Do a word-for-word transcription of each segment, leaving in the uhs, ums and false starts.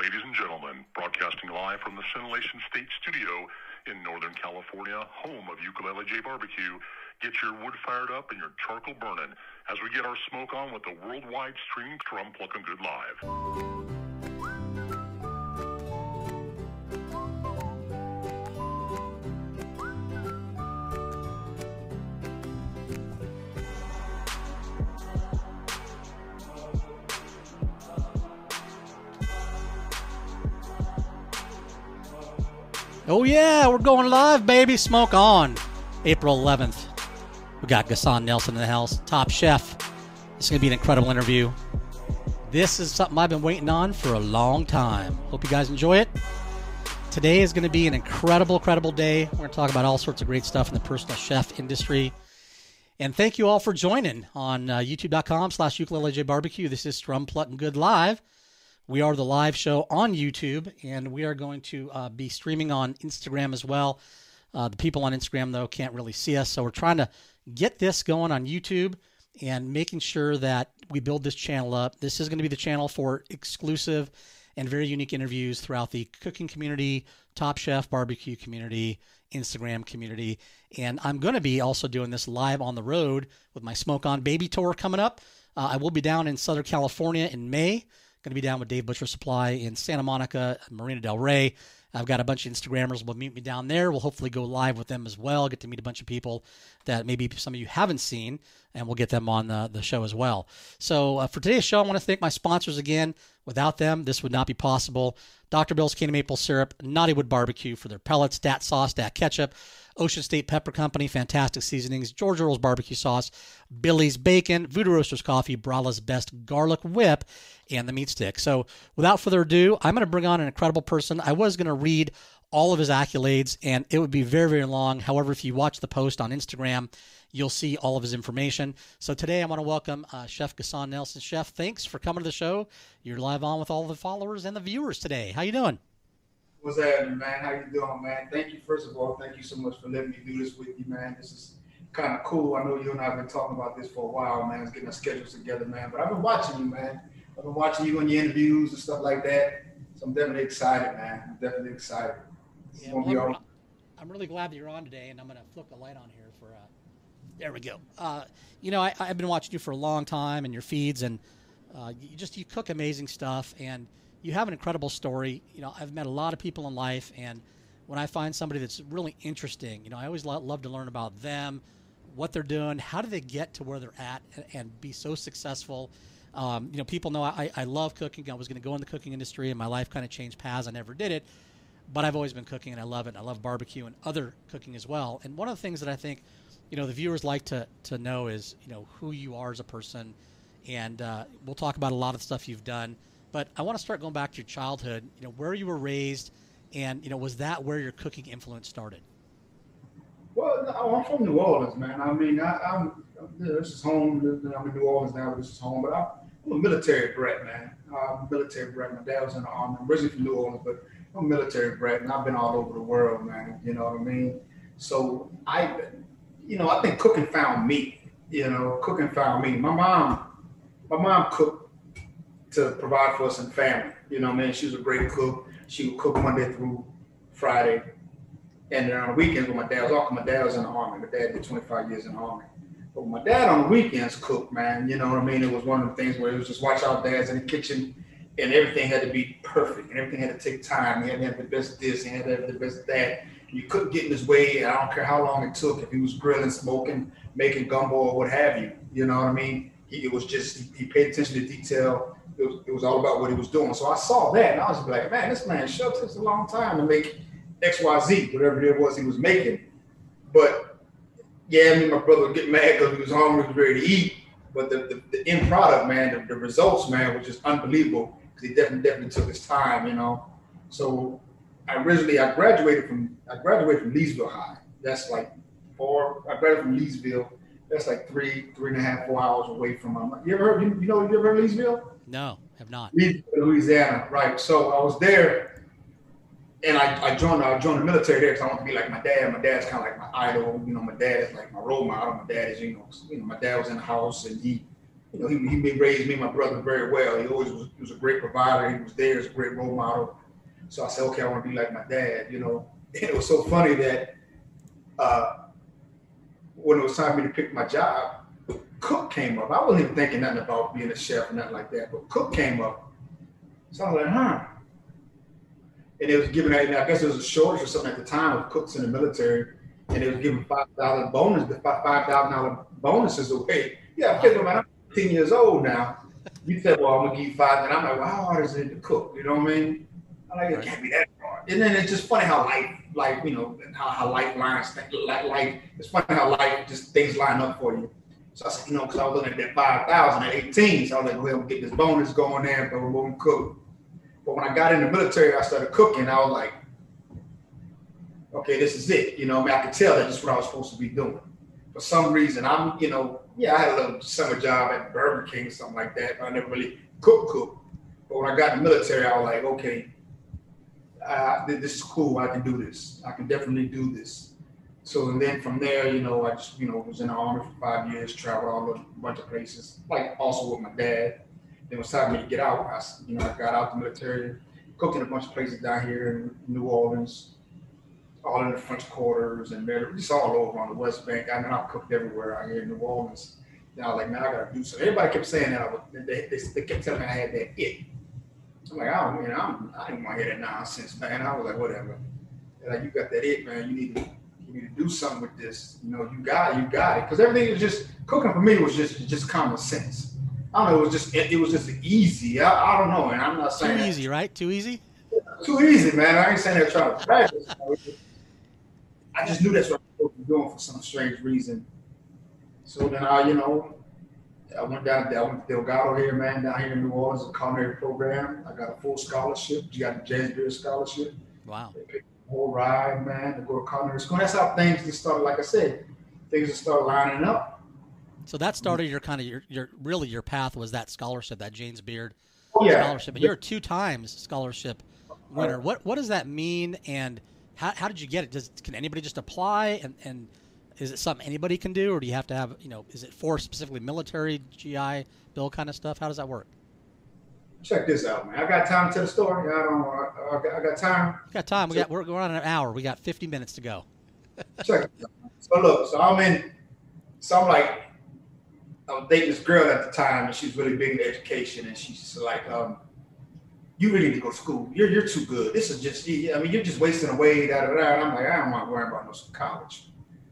Ladies and gentlemen, broadcasting live from the Scintillation State Studio in Northern California, home of Ukulele J Barbecue. Get your wood fired up and your charcoal burning as we get our smoke on with the worldwide streaming Drum Pluckin' Good Live. Oh yeah, we're going live, baby. Smoke on. April eleventh. We got Gasson Nelson in the house, top chef. It's going to be an incredible interview. This is something I've been waiting on for a long time. Hope you guys enjoy it. Today is going to be an incredible, incredible day. We're going to talk about all sorts of great stuff in the personal chef industry. And thank you all for joining on uh, youtube.com slash ukulelejbarbecue. This is Drum Pluckin' Good Live. We are the live show on YouTube, and we are going to uh, be streaming on Instagram as well. Uh, the people on Instagram, though, can't really see us, so we're trying to get this going on YouTube and making sure that we build this channel up. This is going to be the channel for exclusive and very unique interviews throughout the cooking community, Top Chef barbecue community, Instagram community, and I'm going to be also doing this live on the road with my Smoke On Baby Tour coming up. Uh, I will be down in Southern California in May. Going to be down with Dave Butcher Supply in Santa Monica, Marina Del Rey. I've got a bunch of Instagrammers will meet me down there. We'll hopefully go live with them as well, get to meet a bunch of people that maybe some of you haven't seen, and we'll get them on the, the show as well. So uh, for today's show, I want to thank my sponsors again. Without them, this would not be possible. Doctor Bill's Candy Maple Syrup, Naughty Wood Barbecue for their pellets, Dat Sauce, Dat Ketchup, Ocean State Pepper Company, fantastic seasonings, George Earl's Barbecue Sauce, Billy's Bacon, Voodoo Roasters Coffee, Brala's Best Garlic Whip, and the Meat Stick. So without further ado, I'm going to bring on an incredible person. I was going to read all of his accolades, and it would be very, very long. However, if you watch the post on Instagram, you'll see all of his information. So today I want to welcome uh, Chef Gasson Nelson. Chef, thanks for coming to the show. You're live on with all the followers and the viewers today. How you doing? What's happening, man? How you doing, man? Thank you, first of all. Thank you so much for letting me do this with you, man. This is kind of cool. I know you and I have been talking about this for a while, man. It's getting our schedules together, man. But I've been watching you, man. I've been watching you on your interviews and stuff like that. So I'm definitely excited, man. I'm definitely excited. Yeah, well, I'm, I'm really glad that you're on today, and I'm going to flip the light on here for, uh, there we go. Uh, you know, I, I've been watching you for a long time and your feeds, and uh, you just, you cook amazing stuff, and you have an incredible story. You know, I've met a lot of people in life, and when I find somebody that's really interesting, you know, I always lo- love to learn about them, what they're doing, how do they get to where they're at and, and be so successful. Um, you know, people know I, I love cooking. I was going to go in the cooking industry, and my life kind of changed paths. I never did it, but I've always been cooking, and I love it. I love barbecue and other cooking as well. And one of the things that I think, you know, the viewers like to, to know is, you know, who you are as a person. And uh, we'll talk about a lot of the stuff you've done. But I want to start going back to your childhood, you know, where you were raised, and, you know, was that where your cooking influence started? Well, no, I'm from New Orleans, man. I mean, I, I'm, this is home. I'm in New Orleans now, but this is home. But I'm, I'm a military brat, man. I'm a military brat. My dad was in the army. I'm originally from New Orleans, but I'm a military brat, and I've been all over the world, man. You know what I mean? So I, you know, I think cooking found me. You know, cooking found me. My mom, my mom cooked to provide for us and family. You know what I mean? She was a great cook. She would cook Monday through Friday. And then on the weekends when my dad was off, my dad was in the army. My dad did twenty-five years in the army. But when my dad on the weekends cooked, man, you know what I mean? It was one of the things where it was just watch our dads in the kitchen, and everything had to be perfect, and everything had to take time. He had to have the best this, he had to have the best that. You couldn't get in his way. I don't care how long it took. If he was grilling, smoking, making gumbo or what have you, you know what I mean? He, it was just, he, he paid attention to detail. It was, it was all about what he was doing. So I saw that, and I was like, man, this man sure takes a long time to make X Y Z, whatever it was he was making. But yeah, I mean, my brother would get mad because he was hungry, he was ready to eat. But the, the, the end product, man, the, the results, man, was just unbelievable because he definitely, definitely took his time, you know. So I originally, I graduated from, I graduated from Leesville High. That's like four, I graduated from Leesville. That's like three, three and a half, four hours away from, um, you ever heard, you, you know, you ever heard of Leesville? No, have not. Louisiana, right. So I was there. And I, I joined I joined the military there because I wanted to be like my dad. My dad's kind of like my idol. You know, my dad is like my role model. My dad is, you know, you know, my dad was in the house and he you know, he, he raised me and my brother very well. He always was, he was a great provider. He was there as a great role model. So I said, okay, I want to be like my dad, you know. And it was so funny that uh, when it was time for me to pick my job, cook came up. I wasn't even thinking nothing about being a chef or nothing like that, but cook came up. So I was like, huh. And it was giving, I guess there was a shortage or something at the time of cooks in the military, and they was giving five thousand bonus, the five thousand dollar bonuses away. Yeah, I'm man, I'm fifteen years old now. You said, well, I'm gonna give you five, and I'm like, well, how hard is it to cook? You know what I mean? I'm like, it can't be that hard. And then it's just funny how life, like, you know, how, how life lines, like, life, it's funny how life, just things line up for you. So I said, you know, because I was looking at that five thousand at eighteen, so I was like, well, get this bonus going there, but we're going to cook. But when I got in the military, I started cooking. I was like, okay, this is it. You know, I mean, I could tell that this is what I was supposed to be doing. For some reason, I'm, you know, yeah, I had a little summer job at Burger King or something like that, but I never really cooked, cook. But when I got in the military, I was like, okay, uh, this is cool. I can do this. I can definitely do this. So, and then from there, you know, I just, you know, was in the Army for five years, traveled all over a bunch of places, like also with my dad. Then it was time for me to get out. I, you know, I got out the military, cooked in a bunch of places down here in New Orleans, all in the French quarters and Maryland, just all over on the West Bank. I mean, I cooked everywhere out here in New Orleans. And I was like, man, I got to do something. Everybody kept saying that. I was, they, they, they kept telling me I had that it. I'm like, I don't, you know, I'm, I didn't want to hear that nonsense, man. I was like, whatever. They're like, you got that it, man. You need to, you need to do something with this. You know, you got it, you got it. Because everything was just, cooking for me was just, just common sense. I don't know, it was just, it, it was just easy. I, I don't know, and I'm not saying too that. easy, right? Too easy. Too easy, man. I ain't saying that trying to practice. I just knew that's what I was doing for some strange reason. So then I, you know, I went down there. I went to Delgado here, man, down here in New Orleans, a culinary program. I got a full scholarship. You got a James Beard scholarship. Wow. They picked the whole ride, man, to go to culinary school. And that's how things just started. Like I said, things just started lining up. So that started your kind of your, your really your path was that scholarship, that James Beard oh, yeah. scholarship, and you're a two times scholarship winner. What what does that mean, and how how did you get it? Does can anybody just apply, and, and is it something anybody can do, or do you have to have, you know, is it for specifically military, G I Bill kind of stuff? How does that work? Check this out, man. I got time to tell the story. I don't. I, I, got, I got time. We got time. We got. We're going on an hour. We got fifty minutes to go. Check it out. So look. So I'm in. So I'm like. I was dating this girl at the time, and she was really big in education, and she's like, um, "You really need to go to school. You're you're too good. This is just. I mean, you're just wasting away." Da da da. And I'm like, I don't want to worry about no college.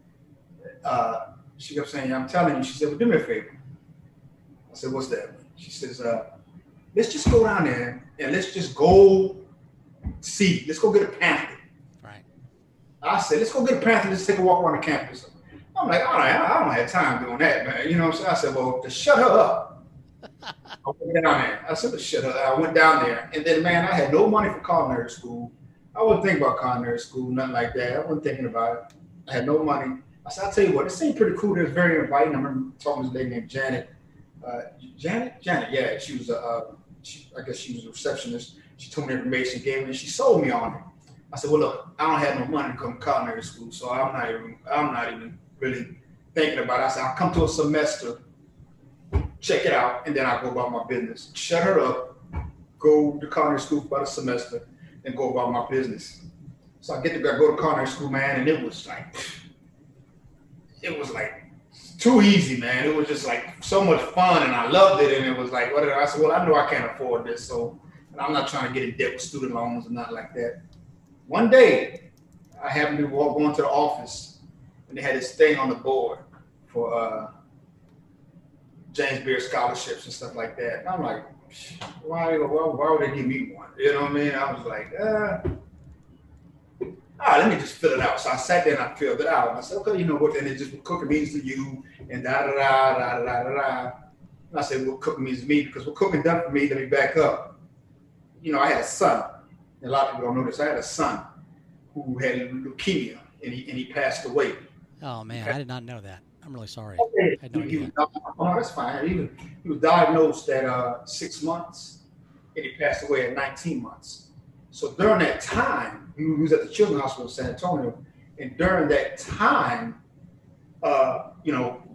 Uh, she kept saying, "I'm telling you." She said, "Well, do me a favor." I said, "What's that?" She says, uh, "Let's just go down there and let's just go see. Let's go get a pamphlet." Right. I said, "Let's go get a pamphlet. Let's take a walk around the campus." I'm like, all right, I don't have time doing that, man. You know what I'm saying? I said, well, to shut her up. I went down there. I said, to shut her up. I went down there. And then, man, I had no money for culinary school. I wasn't thinking about culinary school, nothing like that. I wasn't thinking about it. I had no money. I said, I'll tell you what, this seemed pretty cool. It was very inviting. I remember talking to this lady named Janet. Uh, Janet? Janet, yeah. She was, a, uh, she, I guess she was a receptionist. She told me information, gave me, and she sold me on it. I said, well, look, I don't have no money to come to culinary school, so I'm not even, I'm not even, really thinking about it. I said, I'll come to a semester, check it out, and then I'll go about my business. Shut her up, go to culinary school for about a semester, and go about my business. So I get to go to culinary school, man, and it was like, it was like too easy, man. It was just like so much fun, and I loved it, and it was like, whatever. I said, well, I know I can't afford this, so and I'm not trying to get in debt with student loans and nothing like that. One day, I happened to walk going to the office, and they had this thing on the board for uh, James Beard scholarships and stuff like that. And I'm like, why, why, why would they give me one? You know what I mean? I was like, uh, all right, let me just fill it out. So I sat there and I filled it out. And I said, okay, you know what? Then it just cooking means to you and da da da da da da da. And I said, what cooking means to me? Because what cooking done for me, let me back up. You know, I had a son. And a lot of people don't know this. I had a son who had leukemia, and he and he passed away. Oh, man, I did not know that. I'm really sorry. Okay. I had no he, he idea. was, oh, that's fine. He was, he was diagnosed at uh, six months, and he passed away at nineteen months. So during that time, he was at the Children's Hospital in San Antonio, and during that time, uh, you know,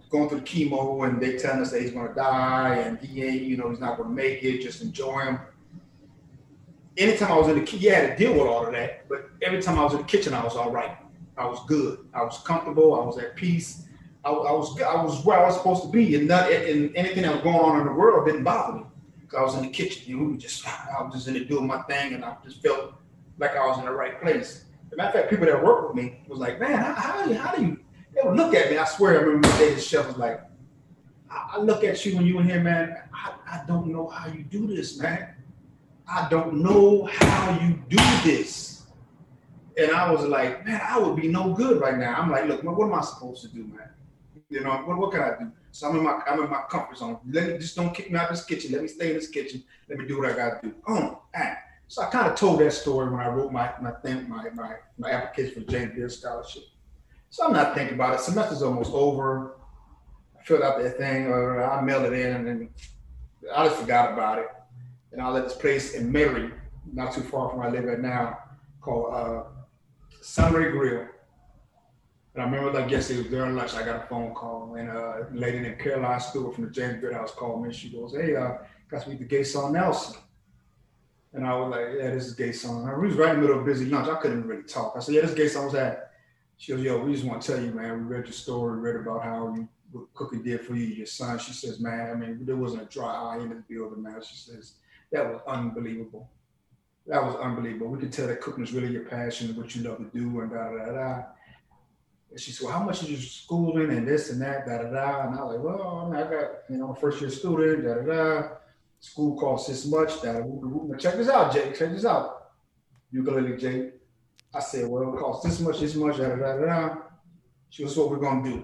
going through the chemo, and they telling us that he's gonna die, and he ain't, you know, he's not gonna make it. Just enjoy him. Anytime I was in the kitchen, you had to deal with all of that. But every time I was in the kitchen, I was all right. I was good. I was comfortable. I was at peace. I, I was I was where I was supposed to be, and not and anything that was going on in the world didn't bother me. Cause I was in the kitchen, you know, we were just I was just in there doing my thing, and I just felt like I was in the right place. As a matter of fact, people that work with me was like, man, how, how do you how do you? They would look at me. I swear, I remember the day the chef was like, I, I look at you when you in here, man. I, I don't know how you do this, man. I don't know how you do this. And I was like, man, I would be no good right now. I'm like, look, man, what am I supposed to do, man? You know, what, what can I do? So I'm in my I'm in my comfort zone. Let me just don't kick me out of this kitchen. Let me stay in this kitchen. Let me do what I gotta do. Oh, man. So I kind of told that story when I wrote my my thing, my my my application for the James Beard Scholarship. So I'm not thinking about it. Semester's almost over. I filled out that thing, or I mailed it in, and then I just forgot about it. And I let this place in Mary, not too far from where I live at now, called uh, Sunray Grill. And I remember like yesterday, it was during lunch, I got a phone call, and uh, a lady named Caroline Stewart from the James Beard House called me, and she goes, hey, uh, got to meet the Gason Nelson. And I was like, yeah, this is Gason. I was right in the middle of a busy lunch. I couldn't really talk. I said, yeah, this is Gason. Was at. She goes, yo, we just want to tell you, man, we read your story, read about how you, what Cookie did for you, your son. She says, man, I mean, there wasn't a dry eye in the building, man. She says, that was unbelievable. That was unbelievable. We could tell that cooking is really your passion, what you love to do, and da da da da. And she said, well, how much is your schooling and this and that, da da da. And I was like, well, I, mean, I got, you know, a first year student, da da da. School costs this much, da da da. Check this out, Jake. Check this out. Ukulele Jake. I said, well, it costs this much, this much, da da da da. She was, what we're gonna do.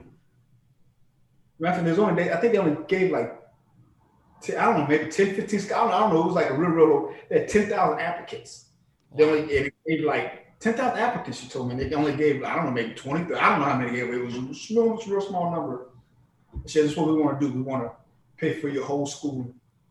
Matter there's only, I think they only gave like, I don't know, maybe ten, fifteen, I don't know, I don't know, it was like a real, real low, they had ten thousand applicants. Wow. They only gave, gave like ten thousand applicants, she told me, and they only gave, I don't know, maybe twenty, I don't know how many they gave, it was a small, real small number. She said, this is what we want to do, we want to pay for your whole schooling.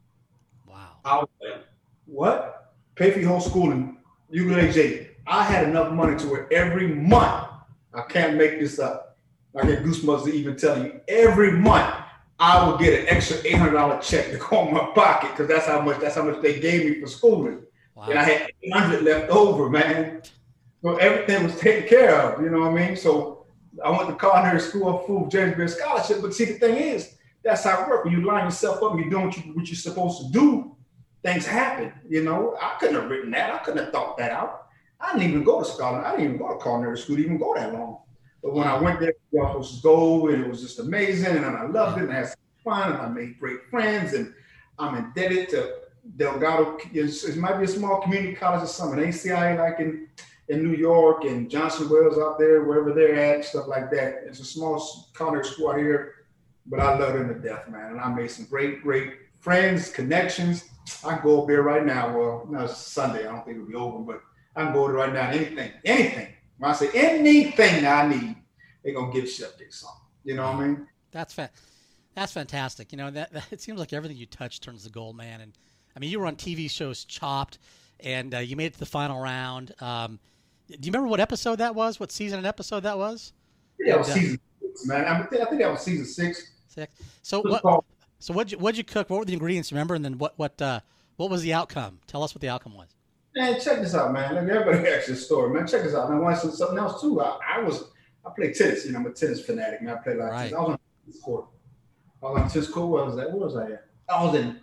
Wow. I was like, what? Pay for your whole schooling, Ukulele J. I had enough money to where every month, I can't make this up, I get goosebumps to even tell you, every month, I would get an extra eight hundred dollars check to go in my pocket because that's how much that's how much they gave me for schooling. Wow. And I had eight hundred left over, man. So everything was taken care of, you know what I mean? So I went to culinary school for James Beard Scholarship. But see, the thing is, that's how it works. When you line yourself up and you're doing what, you, what you're supposed to do, things happen. You know, I couldn't have written that. I couldn't have thought that out. I didn't even go to scholar. I didn't even go to culinary school to even go that long. But when I went there, I was supposed to go, and it was just amazing, and I loved it, and I had some fun, and I made great friends, and I'm indebted to Delgado. It might be a small community college or something, A C I A like in, in New York, and Johnson Wells out there, wherever they're at, stuff like that. It's a small culinary school out here, but I love them to death, man, and I made some great, great friends, connections. I can go up there right now. Well, no, it's Sunday. I don't think it'll be open, but I can go there right now. Anything, anything. When I say anything I need, they're gonna give Chef Dick something. You know what I mean? That's fa- that's fantastic. You know, that, that it seems like everything you touch turns to gold, man. And I mean, you were on T V shows Chopped, and uh, you made it to the final round. Um, do you remember what episode that was? What season and episode that was? Yeah, it was season six, man. I think that was season six. Six. So what? So what'd you what'd you cook? What were the ingredients? Remember? And then what what uh, what was the outcome? Tell us what the outcome was. Man, check this out, man. Look, everybody asks this story, man. Check this out. Man, I want something else too. I, I was, I played tennis. You know, I'm a tennis fanatic, man. I played a lot of tennis. I was on the tennis court. I was on the tennis court. Where was that? Where was I at? I was in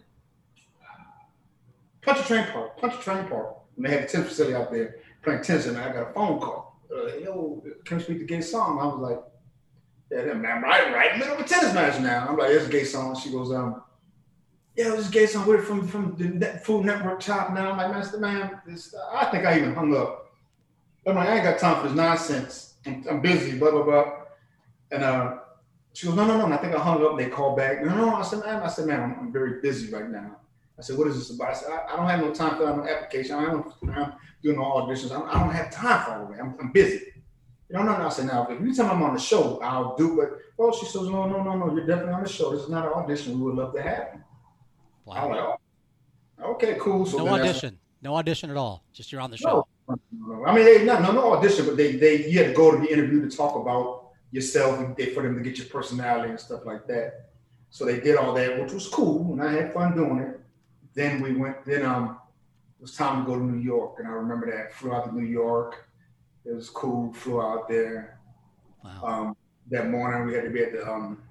Pontchartrain Park. Pontchartrain Park. And they had a tennis facility out there playing tennis, and I got a phone call. Uh, Yo, can we speak to Gason? I was like, yeah, man, I'm right, right in the middle of a tennis match now. I'm like, it's Gason. She goes, um. Yeah, this is Gason. We're from from the Food Network Chop now. I'm like, Master Man, this, uh, I think I even hung up. I'm like, I ain't got time for this nonsense. I'm, I'm busy, blah, blah, blah. And uh, she goes, no, no, no. And I think I hung up and they called back. No, no, I said, man, I said, man, I'm, I'm very busy right now. I said, what is this about? I said, I, I don't have no time for no application. I don't, I'm doing no auditions. I don't, I don't have time for all of it. I'm, I'm busy. No, no, no. I said, now, if you tell me I'm on the show, I'll do it. Well, she says, no, no, no, no. You're definitely on the show. This is not an audition. We would love to have you. Wow. I was like, oh, okay, cool. So no audition, no audition at all. Just you're on the no, show. No, I mean, they, no, no, no audition, but they, they, you had to go to the interview to talk about yourself and they, for them to get your personality and stuff like that. So they did all that, which was cool, and I had fun doing it. Then we went. Then um, it was time to go to New York, and I remember that. Flew out to New York. It was cool. Flew out there. Wow. Um, that morning we had to be at the um,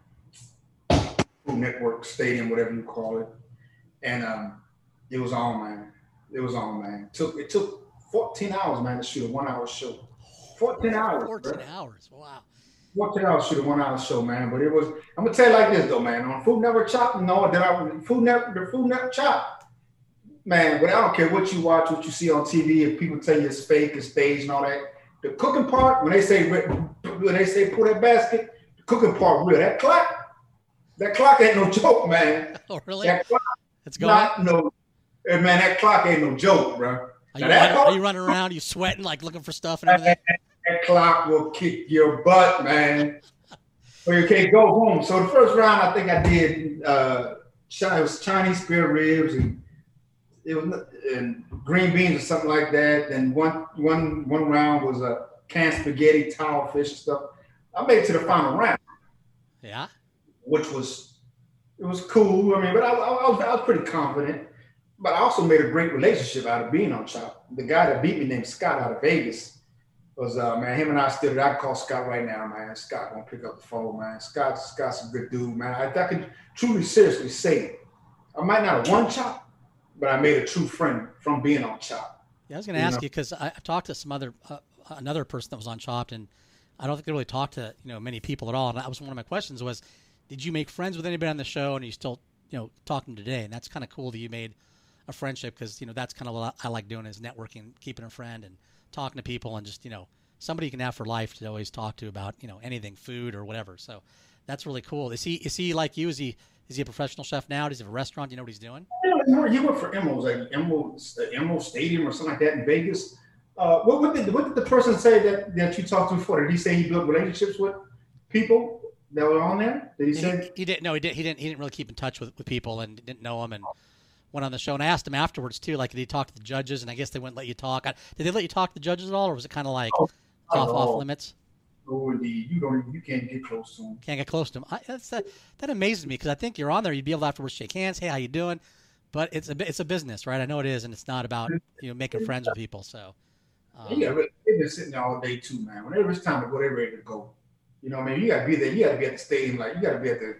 Food Network Stadium, whatever you call it, and um, it was on, man. It was on, man. It took it took fourteen hours, man, to shoot a one-hour show. fourteen hours. fourteen bro. hours. Wow. fourteen hours shoot a one-hour show, man. But it was. I'm gonna tell you like this though, man. On Food Network Chop, no, that I Food Network, the Food Network Chop, man. But I don't care what you watch, what you see on T V. If people tell you it's fake, it's staged, and all that. The cooking part, when they say when they say pull that basket, the cooking part real. That clock, that clock ain't no joke, man. Oh, really? That clock, It's going. not no, eh, man. That clock ain't no joke, bro. Are you, Now, that running, part- are you running around? You sweating, like looking for stuff and everything? That clock will kick your butt, man. Or you can't go home. So the first round, I think I did. Uh, Chi- it was Chinese spare ribs and it was and green beans or something like that. Then one one one round was a canned spaghetti, towel fish and stuff. I made it to the final round, Yeah. which was it was cool. I mean, but I, I, was, I was pretty confident. But I also made a great relationship out of being on Chop. The guy that beat me named Scott out of Vegas. Was uh man, him and I still I call Scott right now, man. Scott won't pick up the phone, man. Scott, Scott's a good dude, man. I, I can truly seriously say I might not have won Chop, but I made a true friend from being on Chop. Yeah, I was going to You ask know? you because I, I talked to some other uh, another person that was on Chopped, and I don't think they really talked to you know many people at all. And that was one of my questions was, did you make friends with anybody on the show, and are you still you know talking today? And that's kind of cool that you made a friendship because you know that's kind of what I like doing is networking, keeping a friend, and talking to people, and just you know somebody you can have for life to always talk to about you know anything, food or whatever. So that's really cool. Is he is he like you? Is he is he a professional chef now? Does he have a restaurant? Do you know what he's doing? He worked for Emerald's, like Emerald, Emerald Stadium or something like that in Vegas. Uh, what, what, did, what did the person say that, that you talked to before? Did he say he built relationships with people that were on there? Did he he, say? he didn't. No, he didn't. He didn't. He didn't really keep in touch with, with people and didn't know them and went on the show. And I asked him afterwards too, like did he talk to the judges? And I guess they wouldn't let you talk. I, did they let you talk to the judges at all, or was it kind of like Oh, off oh. off limits? Oh, indeed. You don't. You can't get close to him. Can't get close to him. I, that's that. That amazes me because I think you're on there. You'd be able to afterwards shake hands. Hey, how you doing? But it's a it's a business, right? I know it is, and it's not about you know making friends with people. So. Um, Yeah, but they've been sitting there all day too, man. Whenever it's time to go, they're ready to go. You know what I mean? You gotta be there. You gotta be at the stadium. Like you gotta be at the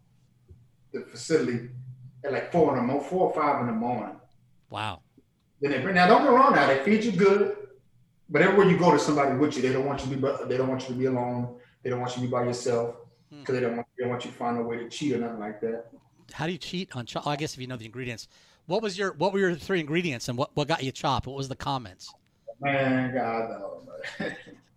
the facility at like four in the morning, four or five in the morning. Wow. Then they bring now. Don't get wrong. Now they feed you good, but everywhere you go, there's somebody with you. They don't want you to be. They don't want you to be alone. They don't want you to be by yourself because they don't want. They don't want you to find a way to cheat or nothing like that. How do you cheat on chop? I guess if you know the ingredients. What was your what were your three ingredients and what, what got you chopped? What was the comments? Man, God, no, man.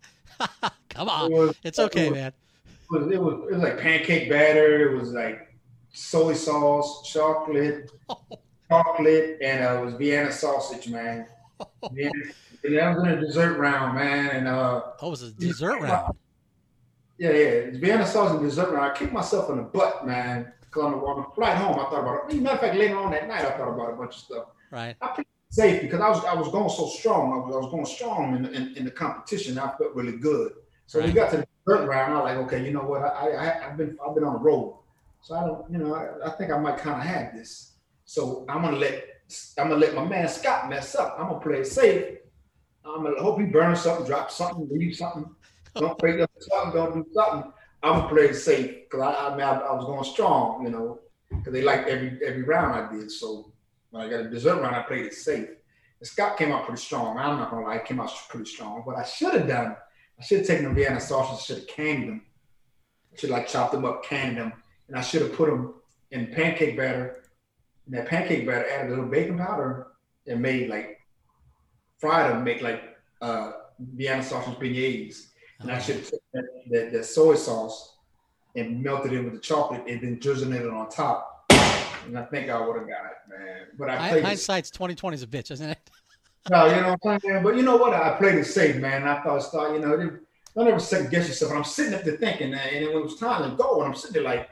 Come on, It was- it's okay, it was- man. It was, it was it was like pancake batter. It was like soy sauce, chocolate, chocolate, and uh, it was Vienna sausage, man. Vienna, and that was in a dessert round, man. And uh, Oh, it was a dessert round. yeah, yeah, it's Vienna sausage and dessert round. I kicked myself in the butt, man. Because on the, on the flight home, I thought about it. Matter of fact, later on that night, I thought about a bunch of stuff. Right. I played it safe because I was I was going so strong. I was, I was going strong in, in, in the competition. I felt really good. So Right. we got to the third round. I was like, okay, you know what? I, I I've been I've been on the road, so I don't, you know, I, I think I might kind of have this. So I'm gonna let I'm gonna let my man Scott mess up. I'm gonna play it safe. I'm gonna hope he burns something, drop something, leave something. Don't break up something. Don't do something. I'm gonna play it safe because I I, mean, I I was going strong, you know, because they liked every every round I did. So when I got a dessert round, I played it safe. And Scott came out pretty strong. I'm not gonna lie, he came out pretty strong. What I should have done, I should have taken the Vienna sausage, should have canned them. I should have like chopped them up, canned them, and I should have put them in pancake batter. And that pancake batter added a little baking powder and made like fried them, make like uh, Vienna sausage beignets. And I should have taken that, that, that soy sauce and melted it with the chocolate and then drizzled it on top. And I think I would have got it, man. But I played it. Hindsight's twenty twenty is a bitch, isn't it? No, you know what I'm saying? But you know what? I played it safe, man. I thought, start, you know, don't ever second guess yourself. And I'm sitting up there thinking, man, and then when it was time to go, and I'm sitting there like,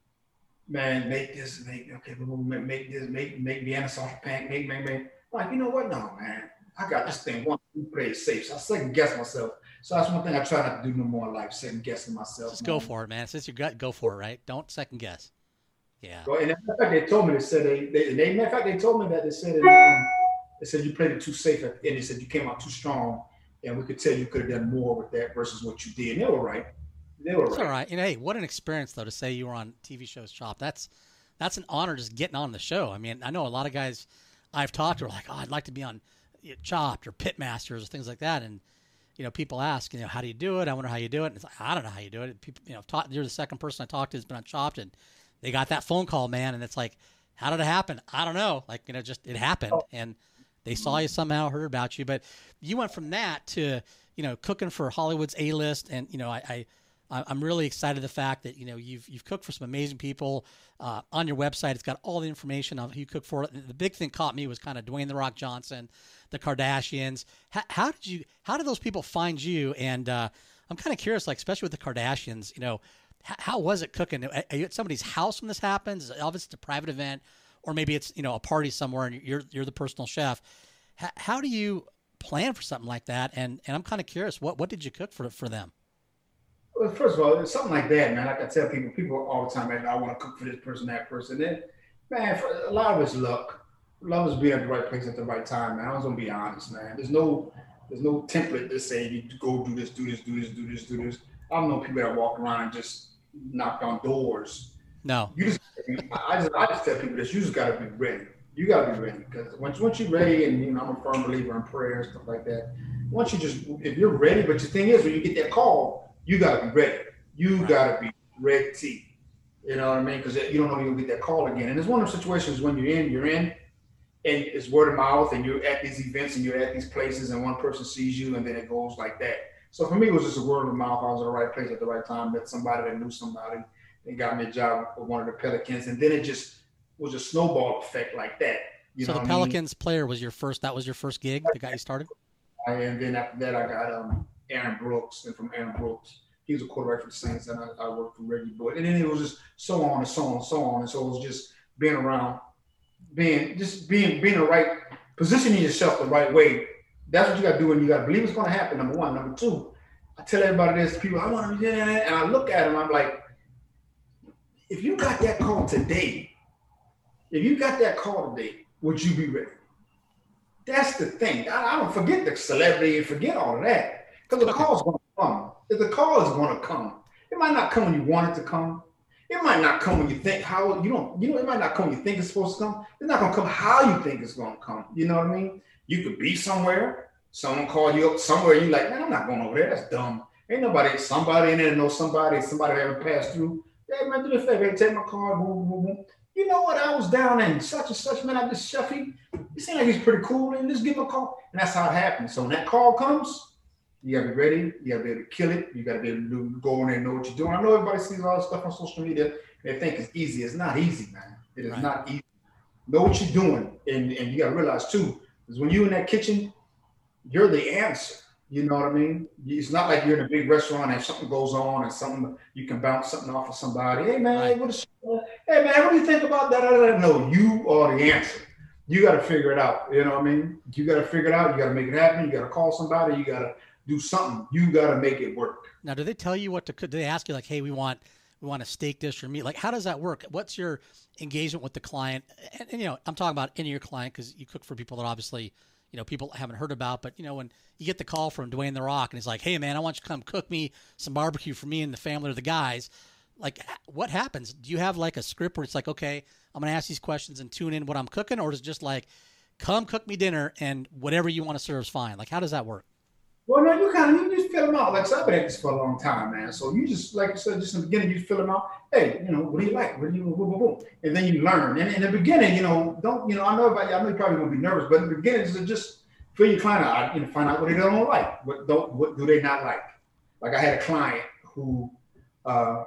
man, make this, make, okay, make, make this, make, make Vienna sausage pancake, make, make, make. I'm like, you know what? No, man. I got this thing. One, play it safe. So I second guess myself. So that's one thing I try not to do no more in life, second guessing myself. Just go for it, man. Since you got, go for it, right? Don't second guess. Yeah. Well, and in fact, they told me, they said, they, they, they, in fact, they told me that they said, um, they said you played it too safe at the end. They said you came out too strong, and we could tell you could have done more with that versus what you did. And they were right. They were That's right. all right. You know, hey, what an experience though to say you were on T V shows Chopped. That's that's an honor just getting on the show. I mean, I know a lot of guys I've talked to are like, oh, I'd like to be on Chopped or Pitmasters or things like that, and you know, people ask, you know, how do you do it? I wonder how you do it. And it's like, I don't know how you do it. People, you know, talk, you're the second person I talked to who's been on Chopped, and they got that phone call, man, and it's like, how did it happen? I don't know. Like, you know, just it happened, and they saw you somehow, heard about you, but you went from that to, you know, cooking for Hollywood's A-list, and you know, I. I I'm really excited the fact that, you know, you've you've cooked for some amazing people. Uh, on your website, it's got all the information on who you cook for. The big thing caught me was kind of Dwayne The Rock Johnson, the Kardashians. How, how did you? How did those people find you? And uh, I'm kind of curious, like especially with the Kardashians, you know, how, how was it cooking? Are you at somebody's house when this happens? Obviously, it's a private event, or maybe it's, you know, a party somewhere, and you're you're the personal chef. How, how do you plan for something like that? And and I'm kind of curious, what what did you cook for for them? Well, first of all, it's something like that, man. Like I tell people, people all the time, man, I want to cook for this person, that person. Then, man, for, a lot of it's luck. Love is being at the right place at the right time, man. I was gonna be honest, man. There's no, there's no template to say you go do this, do this, do this, do this, do this. I don't know people that walk around and just knock on doors. No. You just, I just, I just tell people this. You just gotta be ready. You gotta be ready, because once once you're ready, and you know, I'm a firm believer in prayer and stuff like that. Once you just, if you're ready, but the thing is, when you get that call, you got to be ready. You right. got to be ready. You know what I mean? Because you don't know you'll get that call again. And it's one of those situations when you're in, you're in, and it's word of mouth, and you're at these events, and you're at these places, and one person sees you, and then it goes like that. So for me, it was just a word of mouth. I was at the right place at the right time. Met somebody that knew somebody, and got me a job with one of the Pelicans. And then it just was a snowball effect like that. You so know the Pelicans I mean? player was your first, that was your first gig that got you started? And then after that, I got um, Aaron Brooks, and from Aaron Brooks, he was a quarterback for the Saints, and I, I worked for Reggie Bush. And then it was just so on and so on and so on. And so it was just being around, being just being being the right, positioning yourself the right way. That's what you got to do, and you got to believe it's going to happen. Number one, number two, I tell everybody this, people, I want to be there, and I look at them, I'm like, if you got that call today, if you got that call today, would you be ready? That's the thing. I, I don't forget the celebrity and forget all of that, because the call's going to come. If the call is going to come, it might not come when you want it to come. It might not come when you think how you don't. You know, it might not come when you think it's supposed to come. It's not going to come how you think it's going to come. You know what I mean? You could be somewhere, someone call you up somewhere, you like, man, I'm not going over there. That's dumb. Ain't nobody, somebody in there knows somebody, somebody that ever passed through. Yeah, man, do me a favor, take my card, boom, boom, boom. You know what? I was down in such and such, man. I just Sheffy. He seemed like he's pretty cool, and just give him a call. And that's how it happens. So when that call comes, you gotta be ready. You gotta be able to kill it. You gotta be able to do, go in there and know what you're doing. I know everybody sees all this stuff on social media. They think it's easy. It's not easy, man. It is right. not easy. Know what you're doing, and, and you gotta realize too, is when you're in that kitchen, you're the answer. You know what I mean? It's not like you're in a big restaurant and something goes on and something you can bounce something off of somebody. Hey man, right. what is, hey man, what do you think about that? No, you are the answer. You got to figure it out. You know what I mean? You got to figure it out. You got to make it happen. You got to call somebody. You got to do something. You got to make it work. Now, do they tell you what to cook? Do they ask you like, hey, we want we want a steak dish or meat? Like, how does that work? What's your engagement with the client? And, and you know, I'm talking about any of your client because you cook for people that obviously, you know, people haven't heard about. But, you know, when you get the call from Dwayne The Rock and he's like, hey, man, I want you to come cook me some barbecue for me and the family or the guys. Like, what happens? Do you have like a script where it's like, okay, I'm going to ask these questions and tune in what I'm cooking? Or is it just like, come cook me dinner and whatever you want to serve is fine? Like, how does that work? Well, no, you kind of, you just fill them out. Like, so I've been at this for a long time, man. So you just, like you said, just in the beginning, you fill them out. Hey, you know, what do you like? What do you, boom, boom, boom. And then you learn. And in the beginning, you know, don't, you know, I know about you, I know you probably won't be nervous, but in the beginning, just, just fill your client out, you know, find out what they don't like. What don't, what do they not like? Like I had a client who, uh,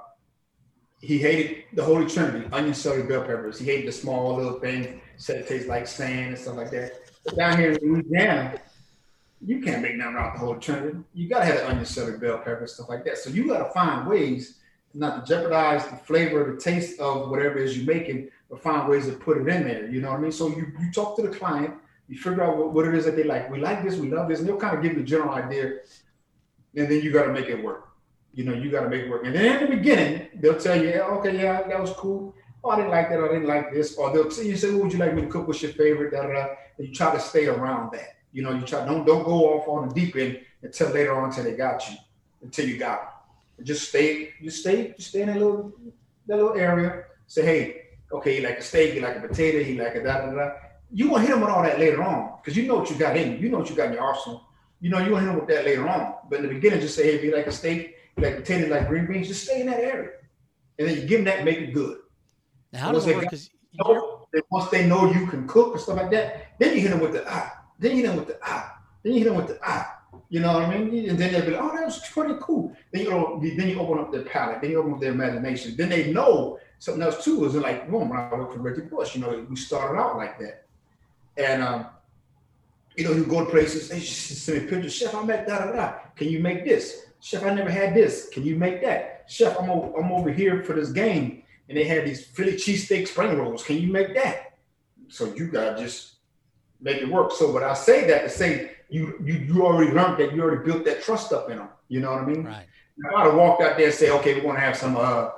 he hated the Holy Trinity, onion, celery, bell peppers. He hated the small little things, said it tastes like sand and stuff like that. But down here in Louisiana, you can't make nothing out the Holy Trinity. You gotta have the onion, celery, bell peppers, stuff like that. So you gotta find ways not to jeopardize the flavor, the taste of whatever it is you're making, but find ways to put it in there. You know what I mean? So you, you talk to the client, you figure out what, what it is that they like. We like this, we love this, and they'll kind of give you a general idea and then you got to make it work. You know, you got to make it work. And then in the beginning, they'll tell you, okay, yeah, that was cool. Oh, I didn't like that. I didn't like this. Or they'll you say, what would you like me to cook? What's your favorite? Da, da, da. And you try to stay around that. You know, you try don't don't go off on the deep end until later on until they got you, until you got them. Just stay, just stay, just stay in that little that little area. Say, hey, okay, you like a steak, you like a potato, you like a da da da. You gonna hit them with all that later on because you know what you got in you. You know what you got in your arsenal. You know you gonna hit them with that later on. But in the beginning, just say, hey, if you like a steak, you like potato, you like green beans, just stay in that area, and then you give them that, make it good. Now, how does it work? Because once they know you can cook and stuff like that, then you hit them with the ah, then you hit them with the ah, then you hit them with the ah. You know what I mean? And then they'll be like, oh, that was pretty cool. Then you then you open up their palate, then you open up their imagination. Then they know something else too. Is like, boom, when I worked for Reggie Bush, you know, we started out like that. And um, you know, you go to places, they just send me pictures. Chef, I met da da da. Can you make this? Chef, I never had this. Can you make that? Chef, I'm over, I'm over here for this game, and they had these Philly cheesesteak spring rolls. Can you make that? So you gotta just make it work. So, but I say that to say you you you already learned that, you already built that trust up in them. You know what I mean? Right. Now, I'd have walked out there and say, okay, we're gonna have some uh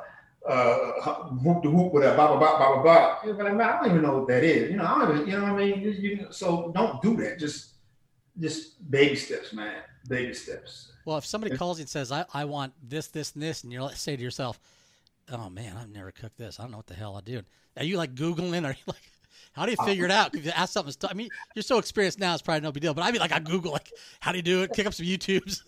uh whoop the whoop with a blah blah blah blah blah blah. You're like, man, I don't even know what that is. You know, I don't even, you know what I mean? You, you, so don't do that. Just just baby steps, man. Baby steps. Well, if somebody calls you and says, I, I want this, this, and this, and you say to yourself, oh man, I've never cooked this. I don't know what the hell I do. Are you like Googling? Are you like, how do you figure it out? If you ask something, I mean, you're so experienced now, it's probably no big deal. But I'd be like, I Google, like, how do you do it? Kick up some YouTubes.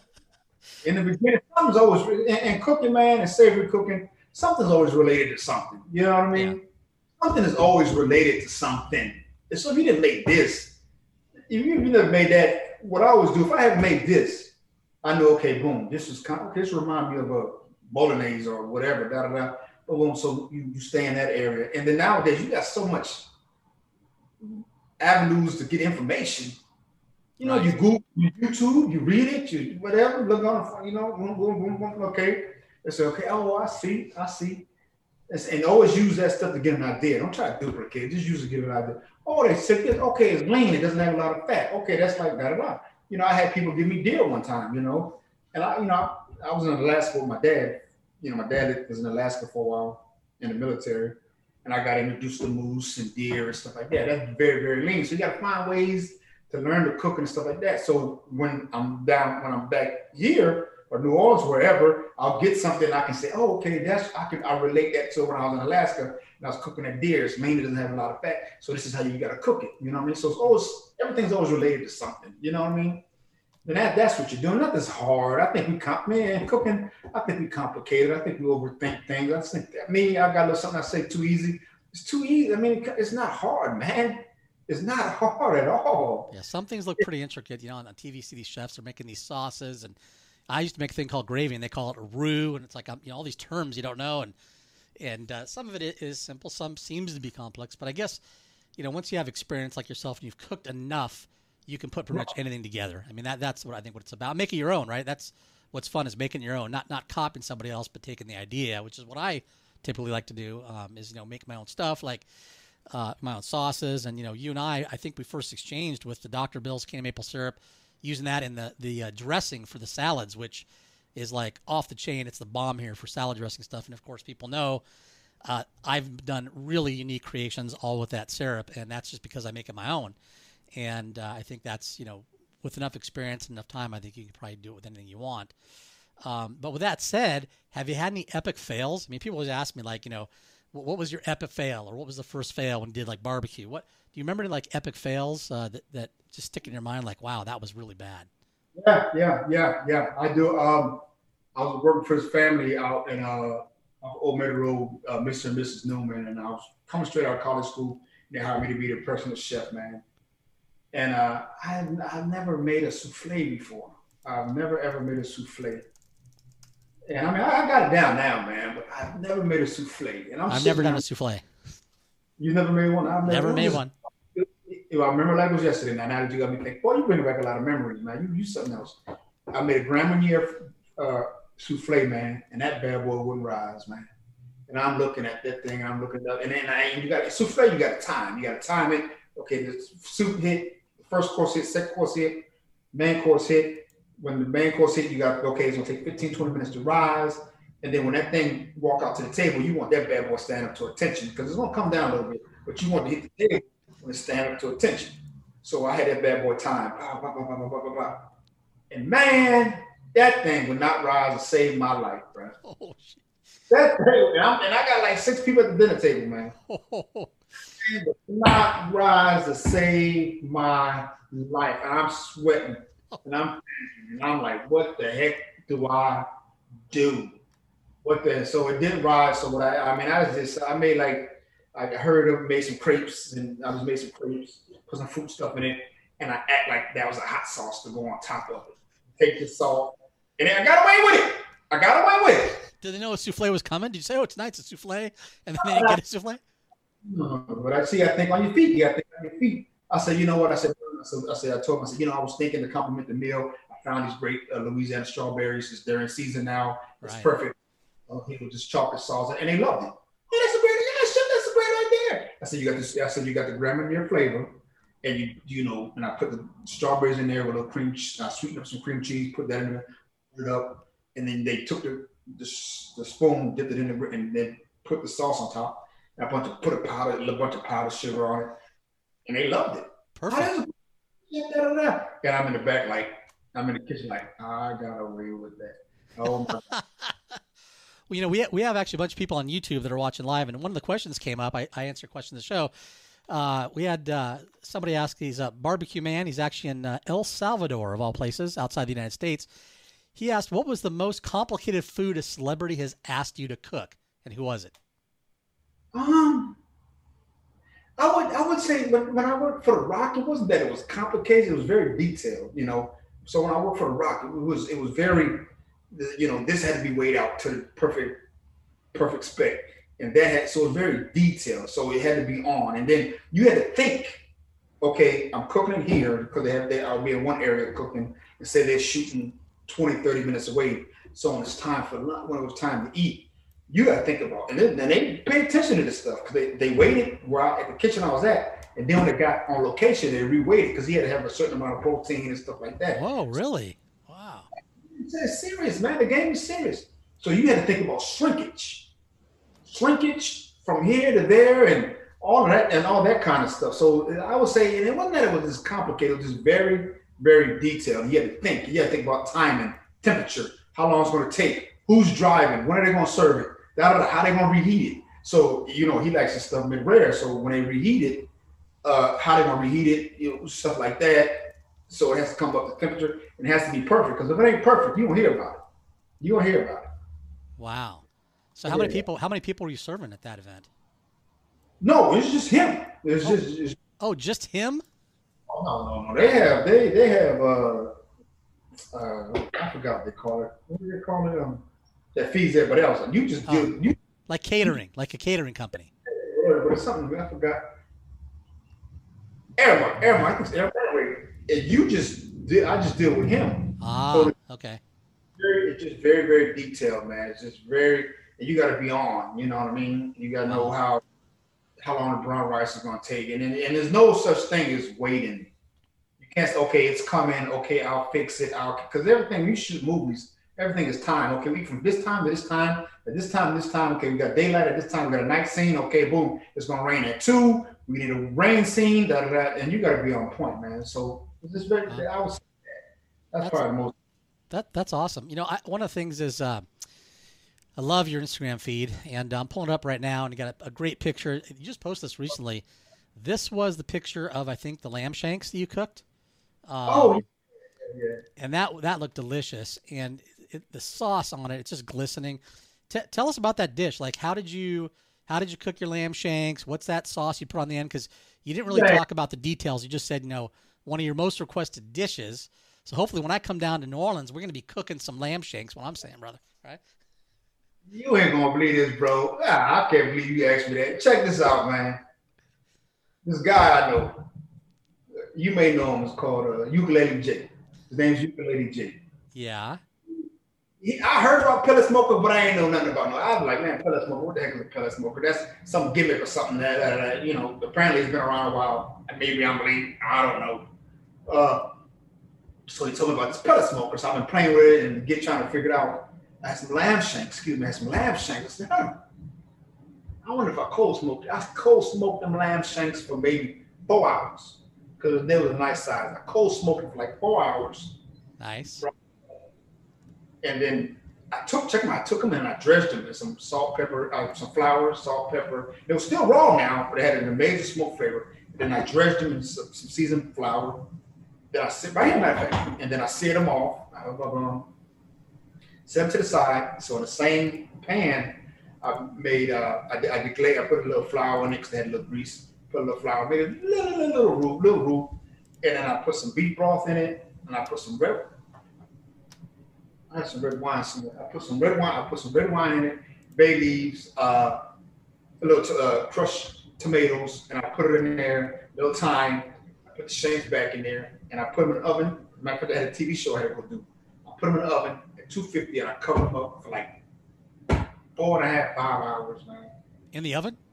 In the beginning, something's always, and, and cooking, man, and savory cooking, something's always related to something. You know what I mean? Yeah. Something is always related to something. And so if you didn't make this, if you, if you never made that, what I always do, if I haven't made this, I know, okay, boom, this is kind of, this remind me of a bolognese or whatever, da da da. Boom, so you, you stay in that area. And then nowadays, you got so much avenues to get information. You know, right. you Google, you YouTube, you read it, you whatever, look on, you know, boom, boom, boom, boom, okay. They say, okay, oh, I see, I see. And always use that stuff to get an idea. Don't try to duplicate it, just use it to get an idea. Oh, they said this, okay, it's lean, it doesn't have a lot of fat. Okay, that's like da da da. You know, I had people give me deer one time, you know, and I, you know, I, I was in Alaska with my dad. You know, my dad was in Alaska for a while in the military, and I got introduced to moose and deer and stuff like that. That's very, very lean. So you got to find ways to learn to cook and stuff like that. So when I'm down, when I'm back here or New Orleans, wherever, I'll get something I can say, oh, okay, that's I can I relate that to when I was in Alaska and I was cooking that deer. It's lean, it doesn't have a lot of fat, so this is how you got to cook it. You know what I mean? So it's always everything's always related to something. You know what I mean? And that, that's what you're doing. Nothing's hard. I think we, comp- man, cooking, I think we complicated. I think we overthink things. I think that me, I got a little something I say too easy. It's too easy. I mean, it's not hard, man. It's not hard at all. Yeah, some things look pretty intricate. You know, on, on T V, you see these chefs are making these sauces. And I used to make a thing called gravy, and they call it a roux. And it's like, um, you know, all these terms you don't know. And and uh, some of it is simple. Some seems to be complex. But I guess, you know, once you have experience like yourself and you've cooked enough, you can put pretty much anything together. I mean, that that's what I think what it's about. Making your own, right? That's what's fun is making your own, not not copying somebody else, but taking the idea, which is what I typically like to do, um, is, you know, make my own stuff, like uh, my own sauces. And, you know, you and I, I think we first exchanged with the Doctor Bill's candy maple syrup, using that in the, the uh, dressing for the salads, which is like off the chain. It's the bomb here for salad dressing stuff. And, of course, people know uh, I've done really unique creations all with that syrup, and that's just because I make it my own. And uh, I think that's, you know, with enough experience and enough time, I think you can probably do it with anything you want. Um, but with that said, have you had any epic fails? I mean, people always ask me, like, you know, what, what was your epic fail, or what was the first fail when you did like barbecue? What do you remember, any, like, epic fails uh, that that just stick in your mind? Like, wow, that was really bad. Yeah, yeah, yeah, yeah. I do. Um, I was working for his family out in uh, Old Meadow Road, uh, Mister and Missus Newman, and I was coming straight out of college school. They hired me to be their personal chef, man. And uh, I I've never made a souffle before. I've never ever made a souffle. And I mean, I, I got it down now, man. But I've never made a souffle. And I'm I've never done a souffle. You never made one? I've never, never made one. I remember like it was yesterday. Now, now that you got me thinking, boy, you bring back a lot of memories, man. You you something else. I made a Grand Marnier uh, souffle, man, and that bad boy wouldn't rise, man. And I'm looking at that thing, I'm looking up, and then I, you got souffle. You got to time. You got to time it. Okay, the soup hit. First course hit, second course hit, main course hit, when the main course hit, you got, okay, it's gonna take fifteen, twenty minutes to rise. And then when that thing walk out to the table, you want that bad boy stand up to attention because it's gonna come down a little bit, but you want to hit the table when it's stand up to attention. So I had that bad boy time. Blah, blah, blah, blah, blah, blah, blah. And man, that thing would not rise to save my life, bro. Oh, shit. That thing, and, and I got like six people at the dinner table, man. Oh. It would not rise to save my life. And I'm sweating. And I'm and I'm like, what the heck do I do? What the so it didn't rise. So what I I mean I was just I made like I heard of made some crepes and I was made some crepes, put some fruit stuff in it, and I act like that was a hot sauce to go on top of it. Take the salt, and then I got away with it. I got away with it. Did they know a souffle was coming? Did you say, "Oh, tonight's a souffle," and then they didn't get a souffle? No, but I see. I think on your feet. You got to think on your feet. I said, you know what? I said, I said, I told him, I said, you know, I was thinking to compliment the meal. I found these great uh, Louisiana strawberries. It's they're in season now. It's right. Perfect. Uh, people just chocolate sauce, and they loved it. Oh, that's a great, yeah, shit, that's a great idea. I said, you got this. I said, you got the Grand flavor, and you, you know, and I put the strawberries in there with a little cream. I sweetened up some cream cheese, put that in there, put it up, and then they took the the, the spoon, dipped it in the, and then put the sauce on top. And a bunch of put a powder, a bunch of powdered sugar on it, and they loved it. Perfect. And I'm in the back, like I'm in the kitchen, like I got away with that. Oh my God. Well, you know, we we have actually a bunch of people on YouTube that are watching live, and one of the questions came up. I, I answered a question in the show. Uh, we had uh, somebody ask, he's a barbecue man. He's actually in uh, El Salvador, of all places, outside the United States. He asked, what was the most complicated food a celebrity has asked you to cook, and who was it? Um, I would I would say when, when I worked for The Rock, it wasn't that it was complicated. It was very detailed, you know. So when I worked for The Rock, it was it was very, you know, this had to be weighed out to the perfect perfect spec, and that had so it was very detailed. So it had to be on, and then you had to think, okay, I'm cooking it here because they have they I'll be in one area cooking, and say they're shooting twenty, thirty minutes away. So when it's time for lunch, when it was time to eat, you got to think about it. And then and they pay attention to this stuff because they, they waited where I, at the kitchen I was at. And then when they got on location, they re-weighted because he had to have a certain amount of protein and stuff like that. Whoa, really? Wow. It's serious, man. The game is serious. So you had to think about shrinkage. Shrinkage from here to there and all of that and all that kind of stuff. So I would say, and it wasn't that it was just complicated. It was just very, very detailed. You had to think. You had to think about timing, temperature, how long it's going to take, who's driving, when are they going to serve it, how they going to reheat it. So, you know, he likes his stuff mid-rare. So when they reheat it, uh, how they going to reheat it, you know, stuff like that. So it has to come up to temperature and it has to be perfect. Because if it ain't perfect, you don't hear about it. You don't hear about it. Wow. So how yeah. many people? How many people were you serving at that event? No, it's just him. It's oh. just it's, oh, just him. Oh no, no, no. They have they they have uh uh I forgot what they call it. What do they call it? Um, that feeds everybody else. You just oh. do you like catering, like a catering company. But it's something I forgot. Airmark, Airmark, I think it's Airmark. And you just did. I just deal with him. Ah, so okay. Very, it's just very, very detailed, man. It's just very. And you got to be on. You know what I mean? You got to know how how long the brown rice is going to take, and, and and there's no such thing as waiting. You can't say, okay, it's coming. Okay, I'll fix it. I'll because everything you shoot movies, everything is time. Okay, we from this time to this time, at this time, this time. Okay, we got daylight at this time. We got a night scene. Okay, boom, it's going to rain at two. We need a rain scene. Da da da. And you got to be on point, man. So it's just very. I would say that. That's, that's probably the most. That that's awesome. You know, I, one of the things is. Uh, I love your Instagram feed, and I'm pulling it up right now, and you got a, a great picture. You just posted this recently. This was the picture of, I think, the lamb shanks that you cooked. Um, oh, yeah. And that that looked delicious, and it, the sauce on it, it's just glistening. T- tell us about that dish. Like, how did you how did you cook your lamb shanks? What's that sauce you put on the end? Because you didn't really yeah. talk about the details. You just said, you know, one of your most requested dishes. So hopefully when I come down to New Orleans, we're going to be cooking some lamb shanks, what I'm saying, brother, right? You ain't gonna believe this, bro. Ah, I can't believe you asked me that. Check this out, man. This guy I know, you may know him. It's called uh, Ukulele J. His name's Ukulele J. Yeah. He, I heard about pellet smoker, but I ain't know nothing about no. I was like, man, pellet smoker. What the heck is a pellet smoker? That's some gimmick or something that, that, that you know. Apparently, it's been around a while. Maybe I'm believing. I don't know. Uh, So he told me about this pellet smoker. So I've been playing with it and get trying to figure it out. I had some lamb shanks, excuse me, I had some lamb shanks. I said, huh, I wonder if I cold smoked it. I cold smoked them lamb shanks for maybe four hours because they was a nice size. I cold smoked it for like four hours. Nice. And then I took, check them out, I took them and I dredged them with some salt, pepper, uh, some flour, salt, pepper. They were still raw now, but they had an amazing smoke flavor. And then I dredged them in some, some seasoned flour. Then I sit right here, matter of fact, and then I seared them off. Blah, blah, blah. Set them to the side. So in the same pan, I made, uh, I, I did glaze, I put a little flour in it because they had a little grease. Put a little flour, made a little, little, little roux, little roux. And then I put some beef broth in it, and I put some red, I had some red wine. Some, I put some red wine. I put some red wine in it, bay leaves, uh, a little t- uh, crushed tomatoes, and I put it in there. A little thyme. I put the shanks back in there, and I put them in the oven. Matter of fact, I had a T V show I had to go do. I put them in the oven at two fifty, and I covered them up for like four and a half, five hours, man. In the oven?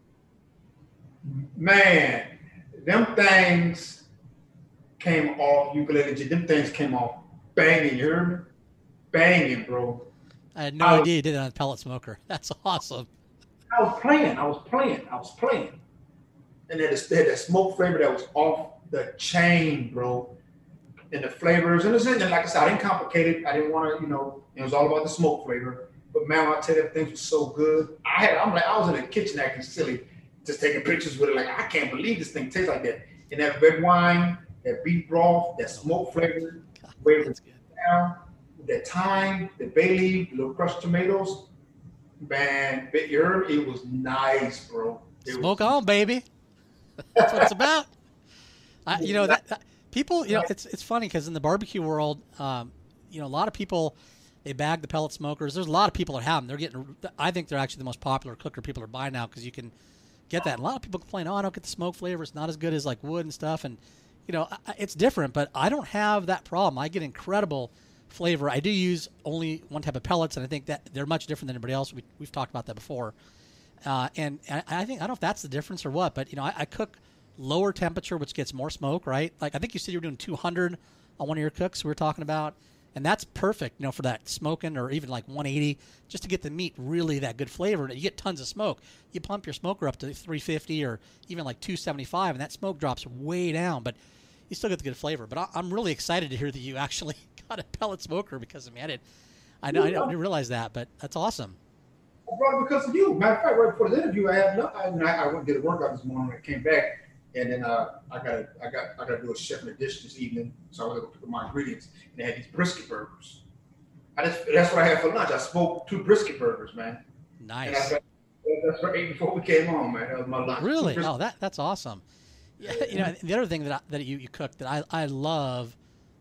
Man, them things came off ukulele. Them things came off banging. You heard me? Banging, bro. I had no I was, idea you did it on a pellet smoker. That's awesome. I was playing. I was playing. I was playing. And then it had that smoke flavor that was off the chain, bro. And the flavors. And, it's, and like I said, I didn't complicate it. I didn't want to, you know, it was all about the smoke flavor. But man, I tell you, everything was so good. I had, I'm like, I was in the kitchen acting silly, just taking pictures with it. Like, I can't believe this thing tastes like that. And that red wine, that beef broth, that smoke flavor, way down. That thyme, the bay leaf, the little crushed tomatoes, man, you heard it was nice, bro. It Smoke was, on, baby. That's what it's about. I, you know that, that people, you know, it's it's funny because in the barbecue world, um, you know, a lot of people they bag the pellet smokers. There's a lot of people that have them. They're getting. I think they're actually the most popular cooker people are buying now because you can get that. And a lot of people complain, oh, I don't get the smoke flavor. It's not as good as like wood and stuff. And you know, it's different. But I don't have that problem. I get incredible flavor. I do use only one type of pellets, and I think that they're much different than anybody else. We, we've talked about that before. Uh, and, and I think, I don't know if that's the difference or what, but, you know, I, I cook lower temperature, which gets more smoke, right? Like, I think you said you were doing two hundred on one of your cooks we were talking about, and that's perfect, you know, for that smoking, or even like one eighty, just to get the meat really that good flavor. And you get tons of smoke. You pump your smoker up to three fifty or even like two seventy-five, and that smoke drops way down, but you still get the good flavor. But I, I'm really excited to hear that you actually got a pellet smoker because of me. I didn't, I, know, I didn't realize that, but that's awesome. I brought it because of you. Matter of fact, right before the interview, I had no, I, I went and did a workout this morning. I came back, and then uh, I got I got I got to do a chef in the dish this evening. So I was able to put my ingredients, and they had these brisket burgers. I just that's what I had for lunch. I smoked two brisket burgers, man. Nice. Got, that's what I ate before we came on, man. That was my lunch. Really? Oh, that that's awesome. Yeah, you know, the other thing that I, that you, you cook that I, I love,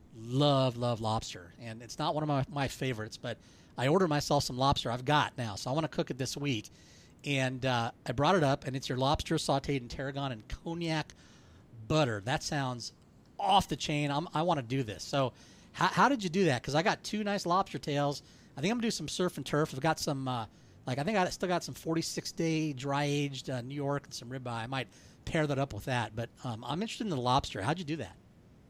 love, love lobster. And it's not one of my, my favorites, but I ordered myself some lobster I've got now. So I want to cook it this week. And uh, I brought it up, and it's your lobster sauteed in tarragon and cognac butter. That sounds off the chain. I'm, I want to do this. So how, how did you do that? Because I got two nice lobster tails. I think I'm going to do some surf and turf. I've got some, uh, like I think I still got some forty-six day dry-aged uh, New York and some ribeye. I might pair that up with that, but um, I'm interested in the lobster. How'd you do that?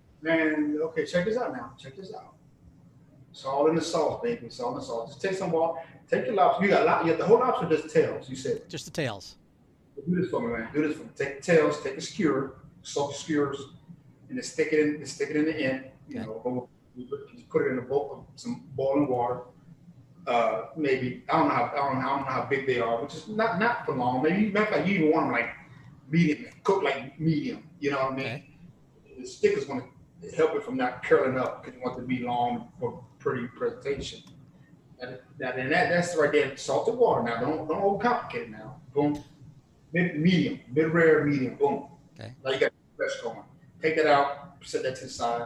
Man, okay, check this out now. Check this out. It's all in the sauce, baby. It's all in the sauce. Just take some water. Take your lobster. You got lot. You got the whole lobster, just tails. You said just the tails. Do this for me, man. Do this for me. Take the tails. Take the skewer, soak the skewers, and then stick it in. And stick it in the end. You okay. know, you put it in a bowl of some boiling water. Uh, maybe I don't know how I don't know, I don't know how big they are, which is not not for long. Maybe you like you even want them like medium, cook like medium. You know what I mean? Okay. The stick is going to help it from not curling up because you want it to be long for pretty presentation. And that, and that that's right there. Salted water. Now don't don't overcomplicate it. Now boom, mid medium, mid rare, medium. Boom. Okay. Now you got the rest going. Take that out. Set that to the side.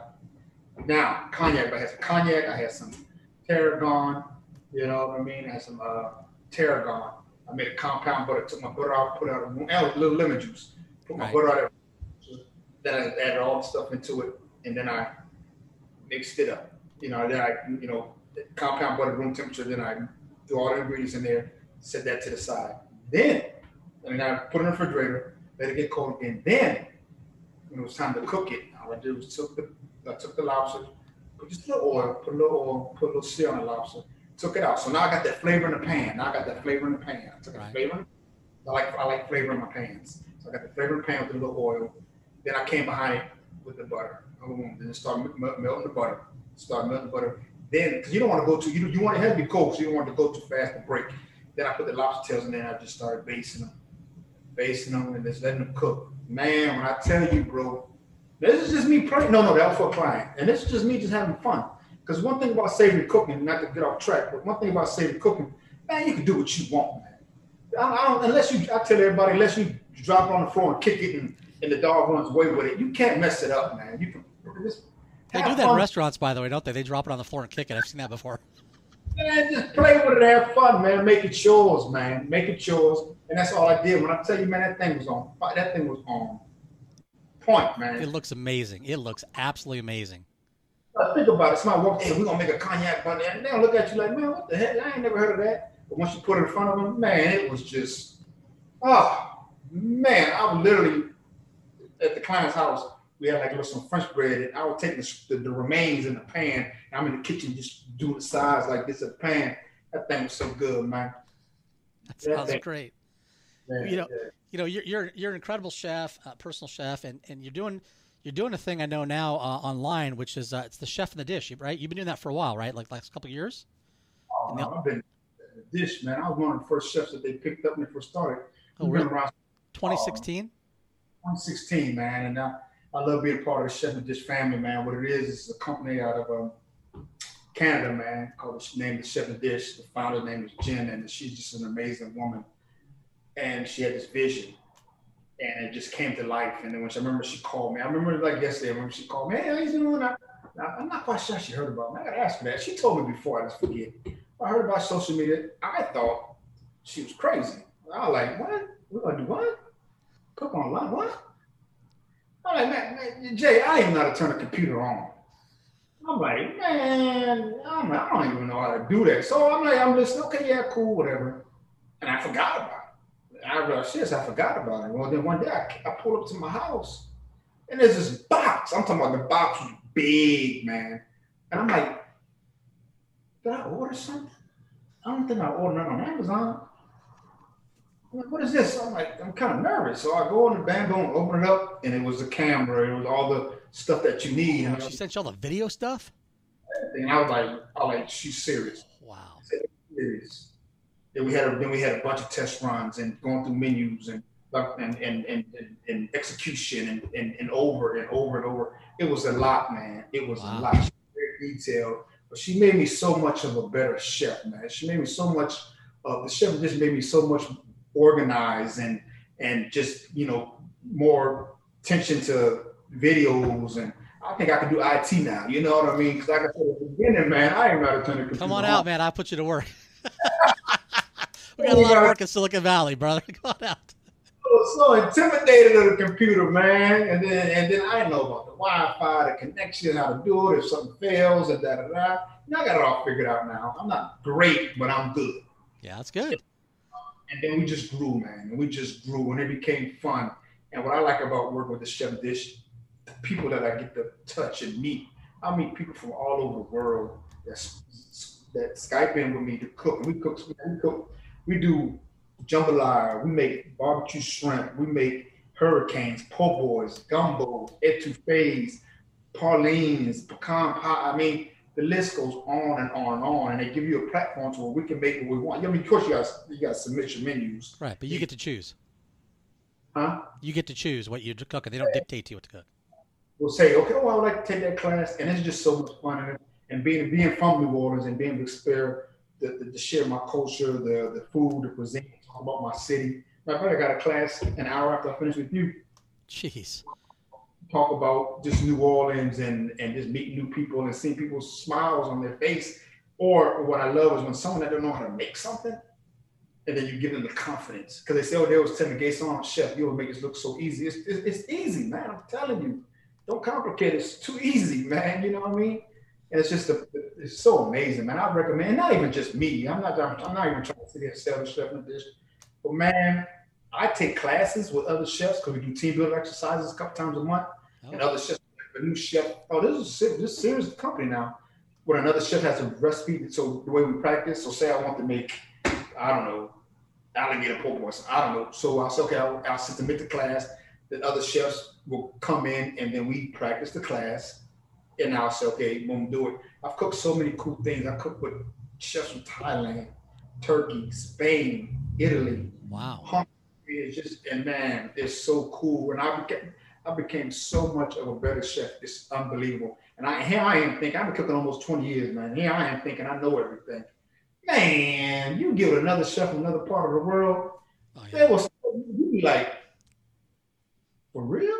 Now cognac. I had some cognac. I had some tarragon. You know what I mean? I had some uh, tarragon. I made a compound butter. Took my butter out, put out a, a little lemon juice. Put my right. butter out. Then I added all the stuff into it, and then I mixed it up. You know, then I, you know, compound butter, room temperature. Then I threw all the ingredients in there, set that to the side. Then, I mean, I put it in the refrigerator, let it get cold again. Then, when it was time to cook it, all I did was took the, I took the lobster, put just a little oil, put a little oil, put a little sear on the lobster. Took it out. So now I got that flavor in the pan. Now I got that flavor in the pan. I took right. the flavor. I like I like flavor in my pans. So I got the flavor in the pan with a little oil. Then I came behind it with the butter. Then start melting the butter. Start melting the butter. Then, because you don't want to go too, you, you want it to be cold, so you don't want it to go too fast to break. Then I put the lobster tails in there and I just started basting them. Basting them and just letting them cook. Man, when I tell you, bro, this is just me praying. No, no, that was for a client. And this is just me just having fun. Because one thing about savory cooking, not to get off track, but one thing about savory cooking, man, you can do what you want, man. I, I don't, unless you, I tell everybody, unless you drop it on the floor and kick it and, and the dog runs away with it, you can't mess it up, man. You can just They do that fun. In restaurants, by the way, don't they? They drop it on the floor and kick it. I've seen that before. Man, just play with it, have fun, man. Make it yours, man. Make it yours. And that's all I did. When I tell you, man, that thing was on. That thing was on point, man. It looks amazing. It looks absolutely amazing. I think about it. Somebody walk, hey, we're gonna make a cognac bun, and they'll look at you like, man, what the heck? I ain't never heard of that. But once you put it in front of them, man, it was just, oh man, I was literally at the client's house. We had like a little some French bread, and I would take the, the, the remains in the pan, and I'm in the kitchen just doing the sides like this in the pan. That thing was so good, man. That sounds that great. Man, you know, yeah. you know, you're you're you're an incredible chef, uh, personal chef, and, and you're doing you're doing a thing I know now uh, online, which is uh, it's the chef in the dish, right? You've been doing that for a while, right? Like last couple of years. Oh, man, I've been in the dish, man. I was one of the first chefs that they picked up when they first started. Oh, really? twenty sixteen. Uh, twenty sixteen, man, and. Uh, I love being part of the Chef in the Dish family, man. What it is, is a company out of um, Canada, man, called the name the Chef in the Dish. The founder's name is Jen, and she's just an amazing woman. And she had this vision, and it just came to life. And then when she, I remember she called me, I remember like yesterday, I remember she called me, hey, how you doing? I, I'm not quite sure she heard about me. I gotta ask her that. She told me before, I just forget. I heard about social media. I thought she was crazy. I was like, what? We're gonna do what? Cook online? What? I'm like, man, man, Jay, I didn't know how to turn a computer on. I'm like, man, I'm like, I don't even know how to do that. So I'm like, I'm listening, okay, yeah, cool, whatever. And I forgot about it. I realized, shit, I forgot about it. Well, then one day I, I pulled up to my house, and there's this box. I'm talking about the box was big, man. And I'm like, did I order something? I don't think I ordered nothing on Amazon. Like, what is this? I'm like, I'm kind of nervous. So I go on the band, go and open it up, and it was a camera. It was all the stuff that you need. Oh, she sent you all the video stuff? And I was like, I was like, she's serious. Wow. She's serious. Then we had a, then we had a bunch of test runs and going through menus and and and and, and, and execution and, and and over and over and over. It was a lot, man. It was wow. a lot. She was very detailed, but she made me so much of a better chef, man. She made me so much. Uh, the chef just made me so much organized and and just, you know, more attention to videos, and I think I can do I T now. You know what I mean? Because like I said at the beginning, man, I ain't got to turn the computer Come on on. out, man. I'll put you to work. We got a lot of work in Silicon Valley, brother. Come on out. I was so intimidated of the computer, man, and then and then I didn't know about the Wi-Fi, the connection, how to do it if something fails, and da da da. You know, I got it all figured out now. I'm not great, but I'm good. Yeah, that's good. And then we just grew, man. And we just grew, and it became fun. And what I like about working with the Chef Dish, the people that I get to touch and meet, I meet people from all over the world that's, that Skype in with me to cook. And we cook, we cook, we do jambalaya, we make barbecue shrimp, we make hurricanes, po' boys, gumbo, etouffees, pralines, pecan pie. I mean, the list goes on and on and on, and they give you a platform to where we can make what we want. I mean, of course, you got you got to submit your menus. Right, but you get to choose. Huh? You get to choose what you cook, and they don't dictate to you what to cook. We'll say, okay, well, I would like to take that class, and it's just so much fun. And, and being being from New Orleans and being able to spare, the, the, to share my culture, the the food, the cuisine, talk about my city. Matter of fact, I got a class an hour after I finish with you. Jeez. Talk about just New Orleans and, and just meeting new people and seeing people's smiles on their face. Or what I love is when someone that don't know how to make something, and then you give them the confidence. Because they say, oh, they was telling me, Gason, chef, you will make it look so easy. It's, it's, it's easy, man. I'm telling you. Don't complicate it. It's too easy, man. You know what I mean? And it's just, a, it's so amazing, man. I recommend, not even just me. I'm not, I'm not even trying to sit here and sell the chef in the dish. But man, I take classes with other chefs because we do team building exercises a couple times a month. Oh. And other chefs a new chef. Oh, this is a, this is a serious company now. When another chef has a recipe, so the way we practice. So say I want to make, I don't know, alligator pork or something. I don't know. So I'll say, okay, I'll, I'll submit the class. Then other chefs will come in and then we practice the class. And I'll say, okay, we'll do it. I've cooked so many cool things. I cooked with chefs from Thailand, Turkey, Spain, Italy. Wow. Hungary. It's just, and man, it's so cool. And I became, I became so much of a better chef. It's unbelievable. And I, here I am thinking, I've been cooking almost twenty years, man. Here I am thinking I know everything. Man, you give another chef from another part of the world, oh, yeah. They will, you'd be like, for real?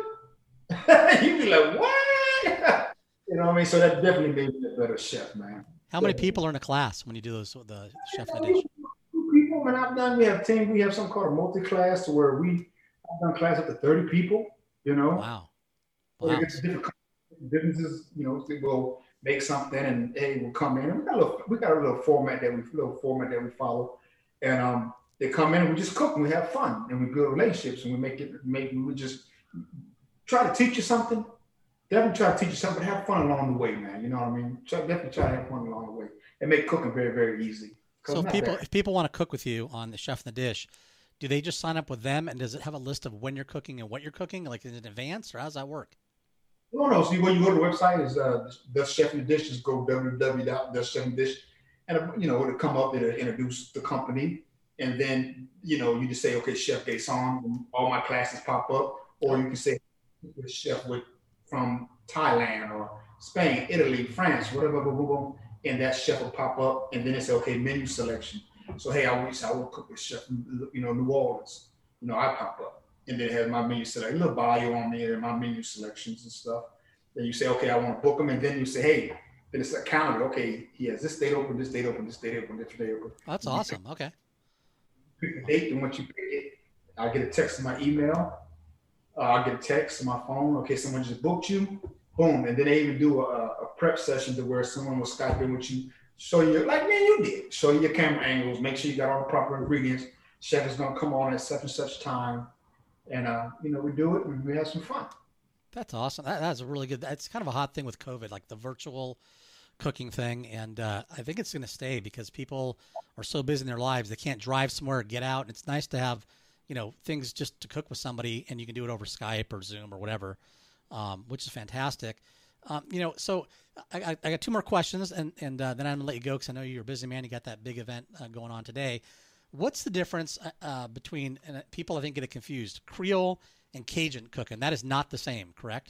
You'd be like, what? You know what I mean? So that definitely made me a better chef, man. How many people are in a class when you do those, the chef in the dish? People, man, I've done, we have team, we have something called a multi-class where we, I've done class up to thirty people, you know? Wow. So wow. different businesses, you know, they will make something and hey, we'll come in. And we got a little, we got a little format that we, little format that we follow. And um, they come in and we just cook and we have fun and we build relationships and we make it, make, we just try to teach you something. Definitely try to teach you something, but have fun along the way, man. You know what I mean? Try, definitely try to have fun along the way and make cooking very, very easy. So if people, if people want to cook with you on the Chef in the Dish, do they just sign up with them? And does it have a list of when you're cooking and what you're cooking, like in advance, or how does that work? No, no. See, when you go to the website, is uh, the Chef in the Dish. Just go w w w dot the chef in the dish, and you know it'll come up. It'll introduce the company, and then you know you just say, okay, Chef Gason. All my classes pop up, or you can say, Chef with from Thailand or Spain, Italy, France, whatever, boom, boom, boom, and that chef will pop up, and then it say, okay, menu selection. So hey, I wish I would cook with Chef, you know, New Orleans. You know, I pop up. And then it has my menu select, a little bio on there and my menu selections and stuff. Then you say, okay, I want to book them. And then you say, hey, then it's a calendar. Okay, he has this date open, this date open, this date open, this date open. Oh, that's awesome. Pick, okay. Pick the date, and once you pick it, I'll get a text to my email. Uh, I'll get a text to my phone. Okay, someone just booked you. Boom. And then they even do a, a prep session to where someone will Skype in with you, show you, like, man, you did. Show you your camera angles, make sure you got all the proper ingredients. Chef is going to come on at such and such time. And, uh, you know, we do it and we have some fun. That's awesome. That, that's a really good, that's kind of a hot thing with COVID, like the virtual cooking thing. And uh, I think it's going to stay because people are so busy in their lives. They can't drive somewhere or get out. And it's nice to have, you know, things just to cook with somebody and you can do it over Skype or Zoom or whatever, um, which is fantastic. Um, you know, so I, I got two more questions and, and uh, then I'm going to let you go because I know you're a busy man. You got that big event uh, going on today. What's the difference uh, between, and people I think get it confused, Creole and Cajun cooking? That is not the same, correct?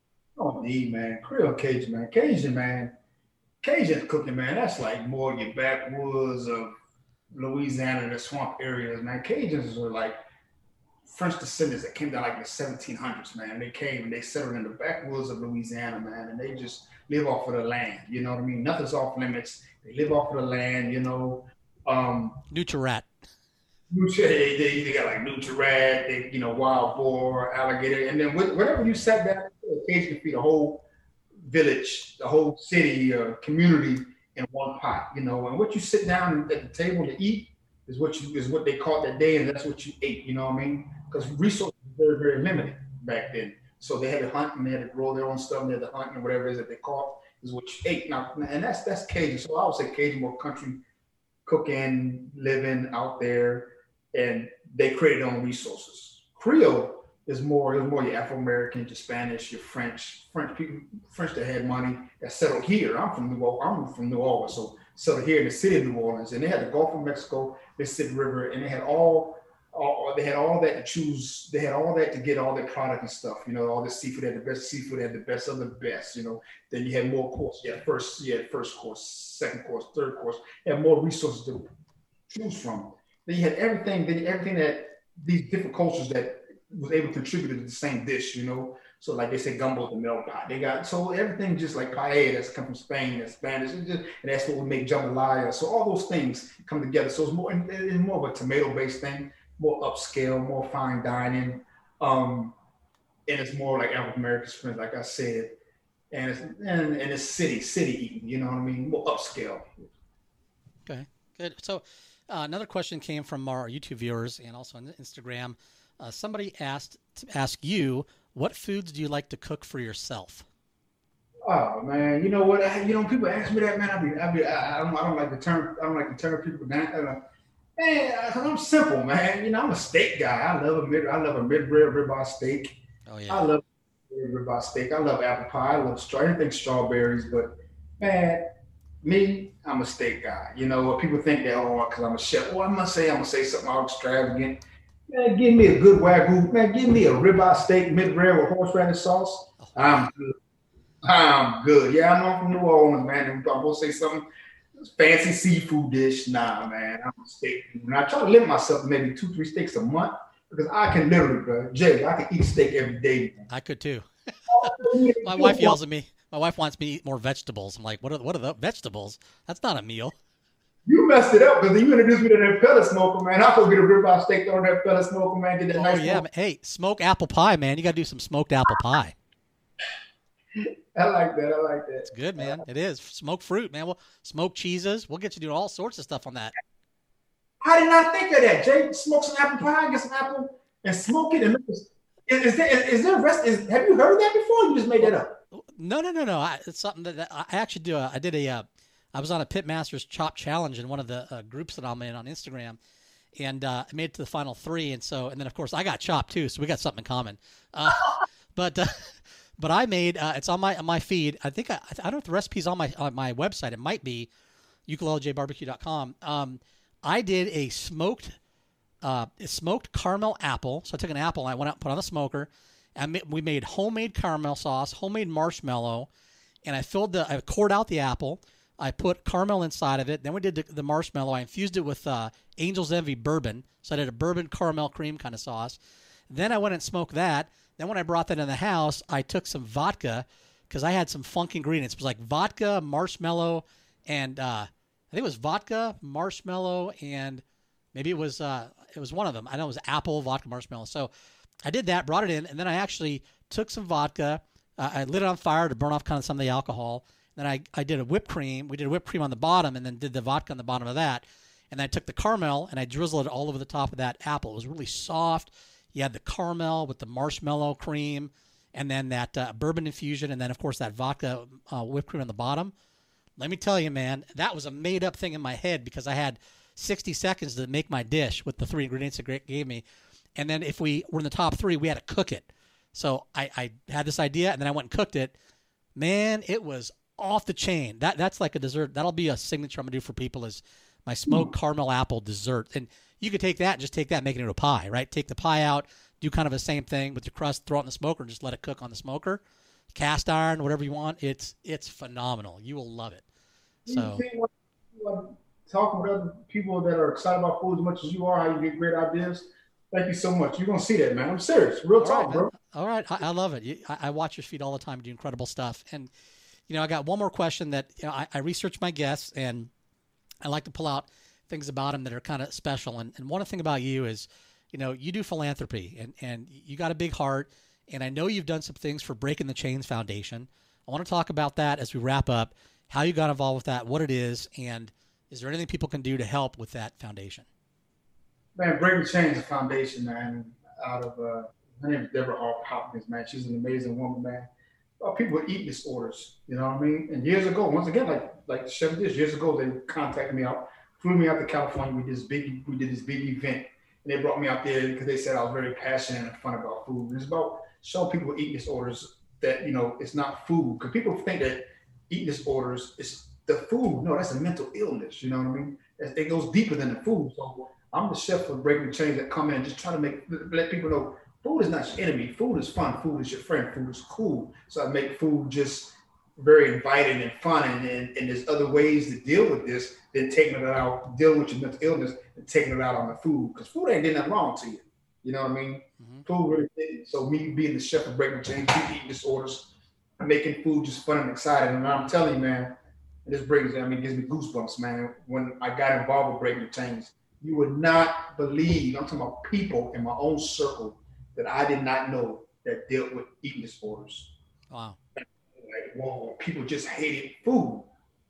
Oh, me, man. Creole Cajun, man. Cajun, man. Cajun cooking, man, that's like more your backwoods of Louisiana, the swamp areas, man. Cajuns were like French descendants that came down like in the seventeen hundreds, man. They came and they settled in the backwoods of Louisiana, man, and they just live off of the land. You know what I mean? Nothing's off limits. They live off of the land, you know. Um, Nutri-Rat. Nutri, they, they, they got like Nutri-Rat, they, you know, wild boar, alligator, and then whatever you sat down, occasionally feed the whole village, the whole city or community in one pot, you know. And what you sit down at the table to eat is what you is what they caught that day, and that's what you ate. You know what I mean? Because resources were very, very limited back then, so they had to hunt and they had to grow their own stuff. And they had to hunt and whatever it is that they caught is what you ate. Now, and that's that's Cajun. So I would say Cajun more country. Cooking, living out there, and they create their own resources. Creole is more, is more your Afro-American, your Spanish, your French, French people, French that had money that settled here. I'm from New Orleans, I'm from New Orleans, so settled here in the city of New Orleans, and they had the Gulf of Mexico, Mississippi River, and they had all, all they had all that to choose. They had all that to get all their product and stuff. You know, all the seafood, they had the best seafood, they had the best of the best. You know, then you had more course. You had first, you had first course, second course, third course. You had more resources to choose from. Then you had everything. Then everything that these different cultures that was able to contribute to the same dish. You know, so like they say, gumbo, the milk pot. They got so everything just like paella that's come from Spain, that's Spanish, and, just, and that's what would make jambalaya. So all those things come together. So it's more, it's more of a tomato-based thing. More upscale, more fine dining, um, and it's more like African American friends, like I said, and it's and, and it's city city eating. You know what I mean? More upscale. Okay, good. So uh, another question came from our YouTube viewers and also on Instagram. Uh, somebody asked to ask you, what foods do you like to cook for yourself? Oh man, you know what? I, you know, people ask me that, man. I be, I be, I, I don't, I don't like to turn, I don't like to turn people down. Uh, man, I, I'm simple, man. You know, I'm a steak guy. I love a mid, I love a mid rib ribeye steak. Oh I yeah. love ribeye steak. I love apple pie. I love straw, anything strawberries. But man, me, I'm a steak guy. You know what people think they are because I'm a chef. Oh, I must say, I'm gonna say something all extravagant. Man, give me a good wagyu. Man, give me a ribeye steak mid rib with horseradish sauce. Oh I'm yeah. good. I'm good. Yeah, I know I'm from New Orleans, man. I'm gonna say something fancy seafood dish. Nah, man, I'm a steak. And I try to limit myself to maybe two, three steaks a month because I can literally, bro, Jay, I can eat steak every day. I could too. Man. My wife yells at me. My wife wants me to eat more vegetables. I'm like, what are what are the vegetables? That's not a meal. You messed it up because you introduced me to that pellet smoker, man. I'll go get a ribeye steak on that pellet smoker, man. Get that Oh nice. yeah. Smoke. Hey, smoke apple pie, man. You got to do some smoked apple pie. I like that. I like that. It's good, man. It is. Smoked fruit, man. Well, smoked cheeses. We'll get you doing all sorts of stuff on that. I did not think of that, Jay. Smoke some apple pie, get some apple, and smoke it. And make it- is, is there is, is there rest? Is, have you heard of that before? Or you just made that up. No, no, no, no. I, it's something that, that I actually do. A, I did a. Uh, I was on a Pitmasters Chop Challenge in one of the uh, groups that I'm in on Instagram, and uh, I made it to the final three. And so, and then of course I got chopped too, so we got something in common. Uh, but uh, but I made uh, it's on my on my feed. I think I, I don't know if the recipe's on my on my website. It might be ukulele j barbecue dot com. Um, I did a smoked uh, smoked caramel apple. So I took an apple and I went out and put it on the smoker. And we made homemade caramel sauce, homemade marshmallow, and I filled the, I cored out the apple. I put caramel inside of it. Then we did the, the marshmallow. I infused it with uh, Angel's Envy bourbon. So I did a bourbon caramel cream kind of sauce. Then I went and smoked that. Then when I brought that in the house, I took some vodka because I had some funk ingredients. It was like vodka, marshmallow, and uh, I think it was vodka, marshmallow, and maybe it was uh, it was one of them. I know it was apple, vodka, marshmallow. So I did that, brought it in, and then I actually took some vodka. Uh, I lit it on fire to burn off kind of some of the alcohol. Then I, I did a whipped cream. We did a whipped cream on the bottom and then did the vodka on the bottom of that. And I took the caramel and I drizzled it all over the top of that apple. It was really soft. You had the caramel with the marshmallow cream and then that uh, bourbon infusion and then, of course, that vodka uh, whipped cream on the bottom. Let me tell you, man, that was a made-up thing in my head because I had sixty seconds to make my dish with the three ingredients that Greg gave me. And then if we were in the top three, we had to cook it. So I, I had this idea, and then I went and cooked it. Man, it was off the chain. That That's like a dessert. That'll be a signature I'm going to do for people is my smoked caramel apple dessert. And you could take that and just take that and make it into a pie, right? Take the pie out, do kind of the same thing with your crust, throw it in the smoker, and just let it cook on the smoker. Cast iron, whatever you want. It's it's phenomenal. You will love it. So. You see what, what, talking with other people that are excited about food as much as you are, how you get great ideas. Thank you so much. You're going to see that, man. I'm serious. Real All talk, right, bro. All right. I, I love it. You, I, I watch your feed all the time. You do incredible stuff. And, you know, I got one more question that, you know, I, I research my guests and I like to pull out things about them that are kind of special. And, and one thing about you is, you know, you do philanthropy and, and you got a big heart. And I know you've done some things for Breaking the Chains Foundation. I want to talk about that as we wrap up, how you got involved with that, what it is, and is there anything people can do to help with that foundation? Man, Breaking the Chains Foundation, man, out of, uh, her name is Deborah Hopkins, man. She's an amazing woman, man. Uh, people with eating disorders, you know what I mean? And years ago, once again, like like Chef did, years ago, they contacted me out, flew me out to California. We did this big, we did this big event. And they brought me out there because they said I was very passionate and fun about food. And it's about showing people with eating disorders that, you know, it's not food. Because people think that eating disorders is the food. No, that's a mental illness, you know what I mean? It goes deeper than the food. So I'm the chef for Breaking the Chains that come in and just try to make let people know food is not your enemy. Food is fun. Food is your friend. Food is cool. So I make food just very inviting and fun. And, and, and there's other ways to deal with this than taking it out, dealing with your mental illness and taking it out on the food. Because food ain't did nothing wrong to you. You know what I mean? Mm-hmm. Food really didn't. So me being the chef of Breaking the Chains, people eating disorders, making food just fun and exciting. And I'm telling you, man, this brings, I mean, it gives me goosebumps, man. When I got involved with Breaking the Chains, you would not believe, I'm talking about people in my own circle that I did not know that dealt with eating disorders. Wow. Like, whoa, people just hated food.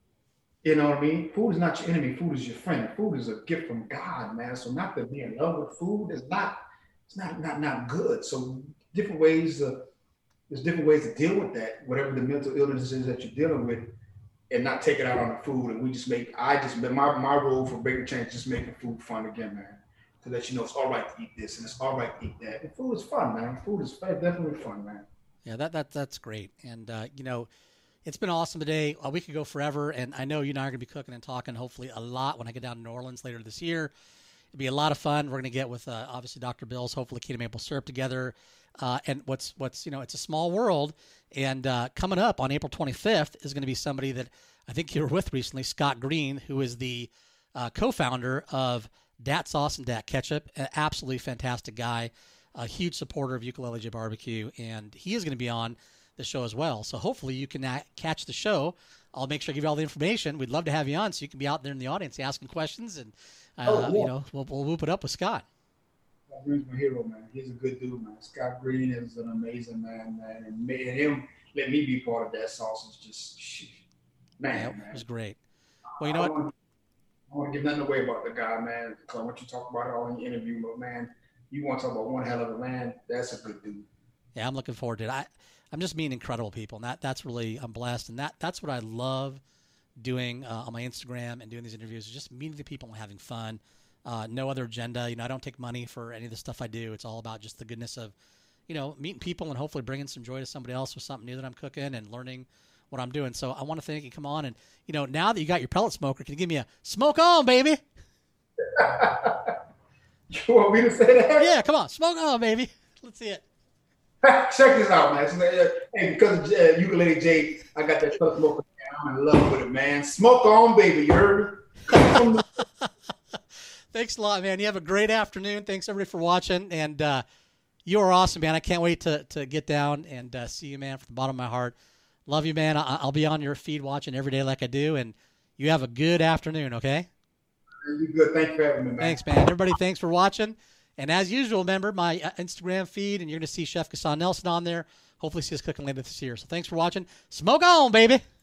You know what I mean? Food is not your enemy. Food is your friend. Food is a gift from God, man. So not to be in love with food is not, it's not, not, not good. So different ways to there's different ways to deal with that, whatever the mental illness is that you're dealing with, and not take it out on the food. And we just make, I just, my, my role for Breaking Change is just making food fun again, man. To let you know it's all right to eat this and it's all right to eat that. And food is fun, man. Food is definitely fun, man. Yeah, that, that that's great. And, uh, you know, it's been awesome today. Uh, we could go forever. And I know you and I are going to be cooking and talking hopefully a lot when I get down to New Orleans later this year. It'll be a lot of fun. We're going to get with, uh, obviously, Doctor Bill's, hopefully, keto maple syrup together. Uh, and what's, what's you know, it's a small world. And uh, coming up on April twenty-fifth is going to be somebody that I think you were with recently, Scott Green, who is the uh, co-founder of Dat Sauce and Dat Ketchup. An absolutely fantastic guy, a huge supporter of Ukulele J Barbecue. And he is going to be on the show as well. So hopefully you can uh, catch the show. I'll make sure I give you all the information. We'd love to have you on so you can be out there in the audience asking questions. And, uh, oh, yeah. you know, we'll, we'll whoop it up with Scott. Scott Green's my hero, man. He's a good dude, man. Scott Green is an amazing man, man. And, me, and him let me be part of that sauce is just, shit. man, yeah, man. It was great. Well, you know I what? Want, I want to give nothing away about the guy, man. Because I want you to talk about it all in your interview, but, man, you want to talk about one hell of a man, that's a good dude. Yeah, I'm looking forward to it. I, I'm just meeting incredible people, and that that's really, I'm blessed. And that that's what I love doing uh, on my Instagram and doing these interviews is just meeting the people and having fun. Uh, no other agenda. You know, I don't take money for any of the stuff I do. It's all about just the goodness of, you know, meeting people and hopefully bringing some joy to somebody else with something new that I'm cooking and learning what I'm doing. So I want to thank you. Come on. And, you know, now that you got your pellet smoker, can you give me a smoke on, baby? You want me to say that? Yeah, come on. Smoke on, baby. Let's see it. Check this out, man. Hey, because of uh, Ukulele J, I got that pellet smoker. I'm in love with it, man. Smoke on, baby. You heard me? Thanks a lot, man. You have a great afternoon. Thanks, everybody, for watching. And uh, you are awesome, man. I can't wait to to get down and uh, see you, man, from the bottom of my heart. Love you, man. I- I'll be on your feed watching every day like I do. And you have a good afternoon, okay? You're good. Thanks for having me, man. Thanks, man. Everybody, thanks for watching. And as usual, remember my uh, Instagram feed, and you're going to see Chef Gaston Nelson on there. Hopefully see us cooking later this year. So thanks for watching. Smoke on, baby.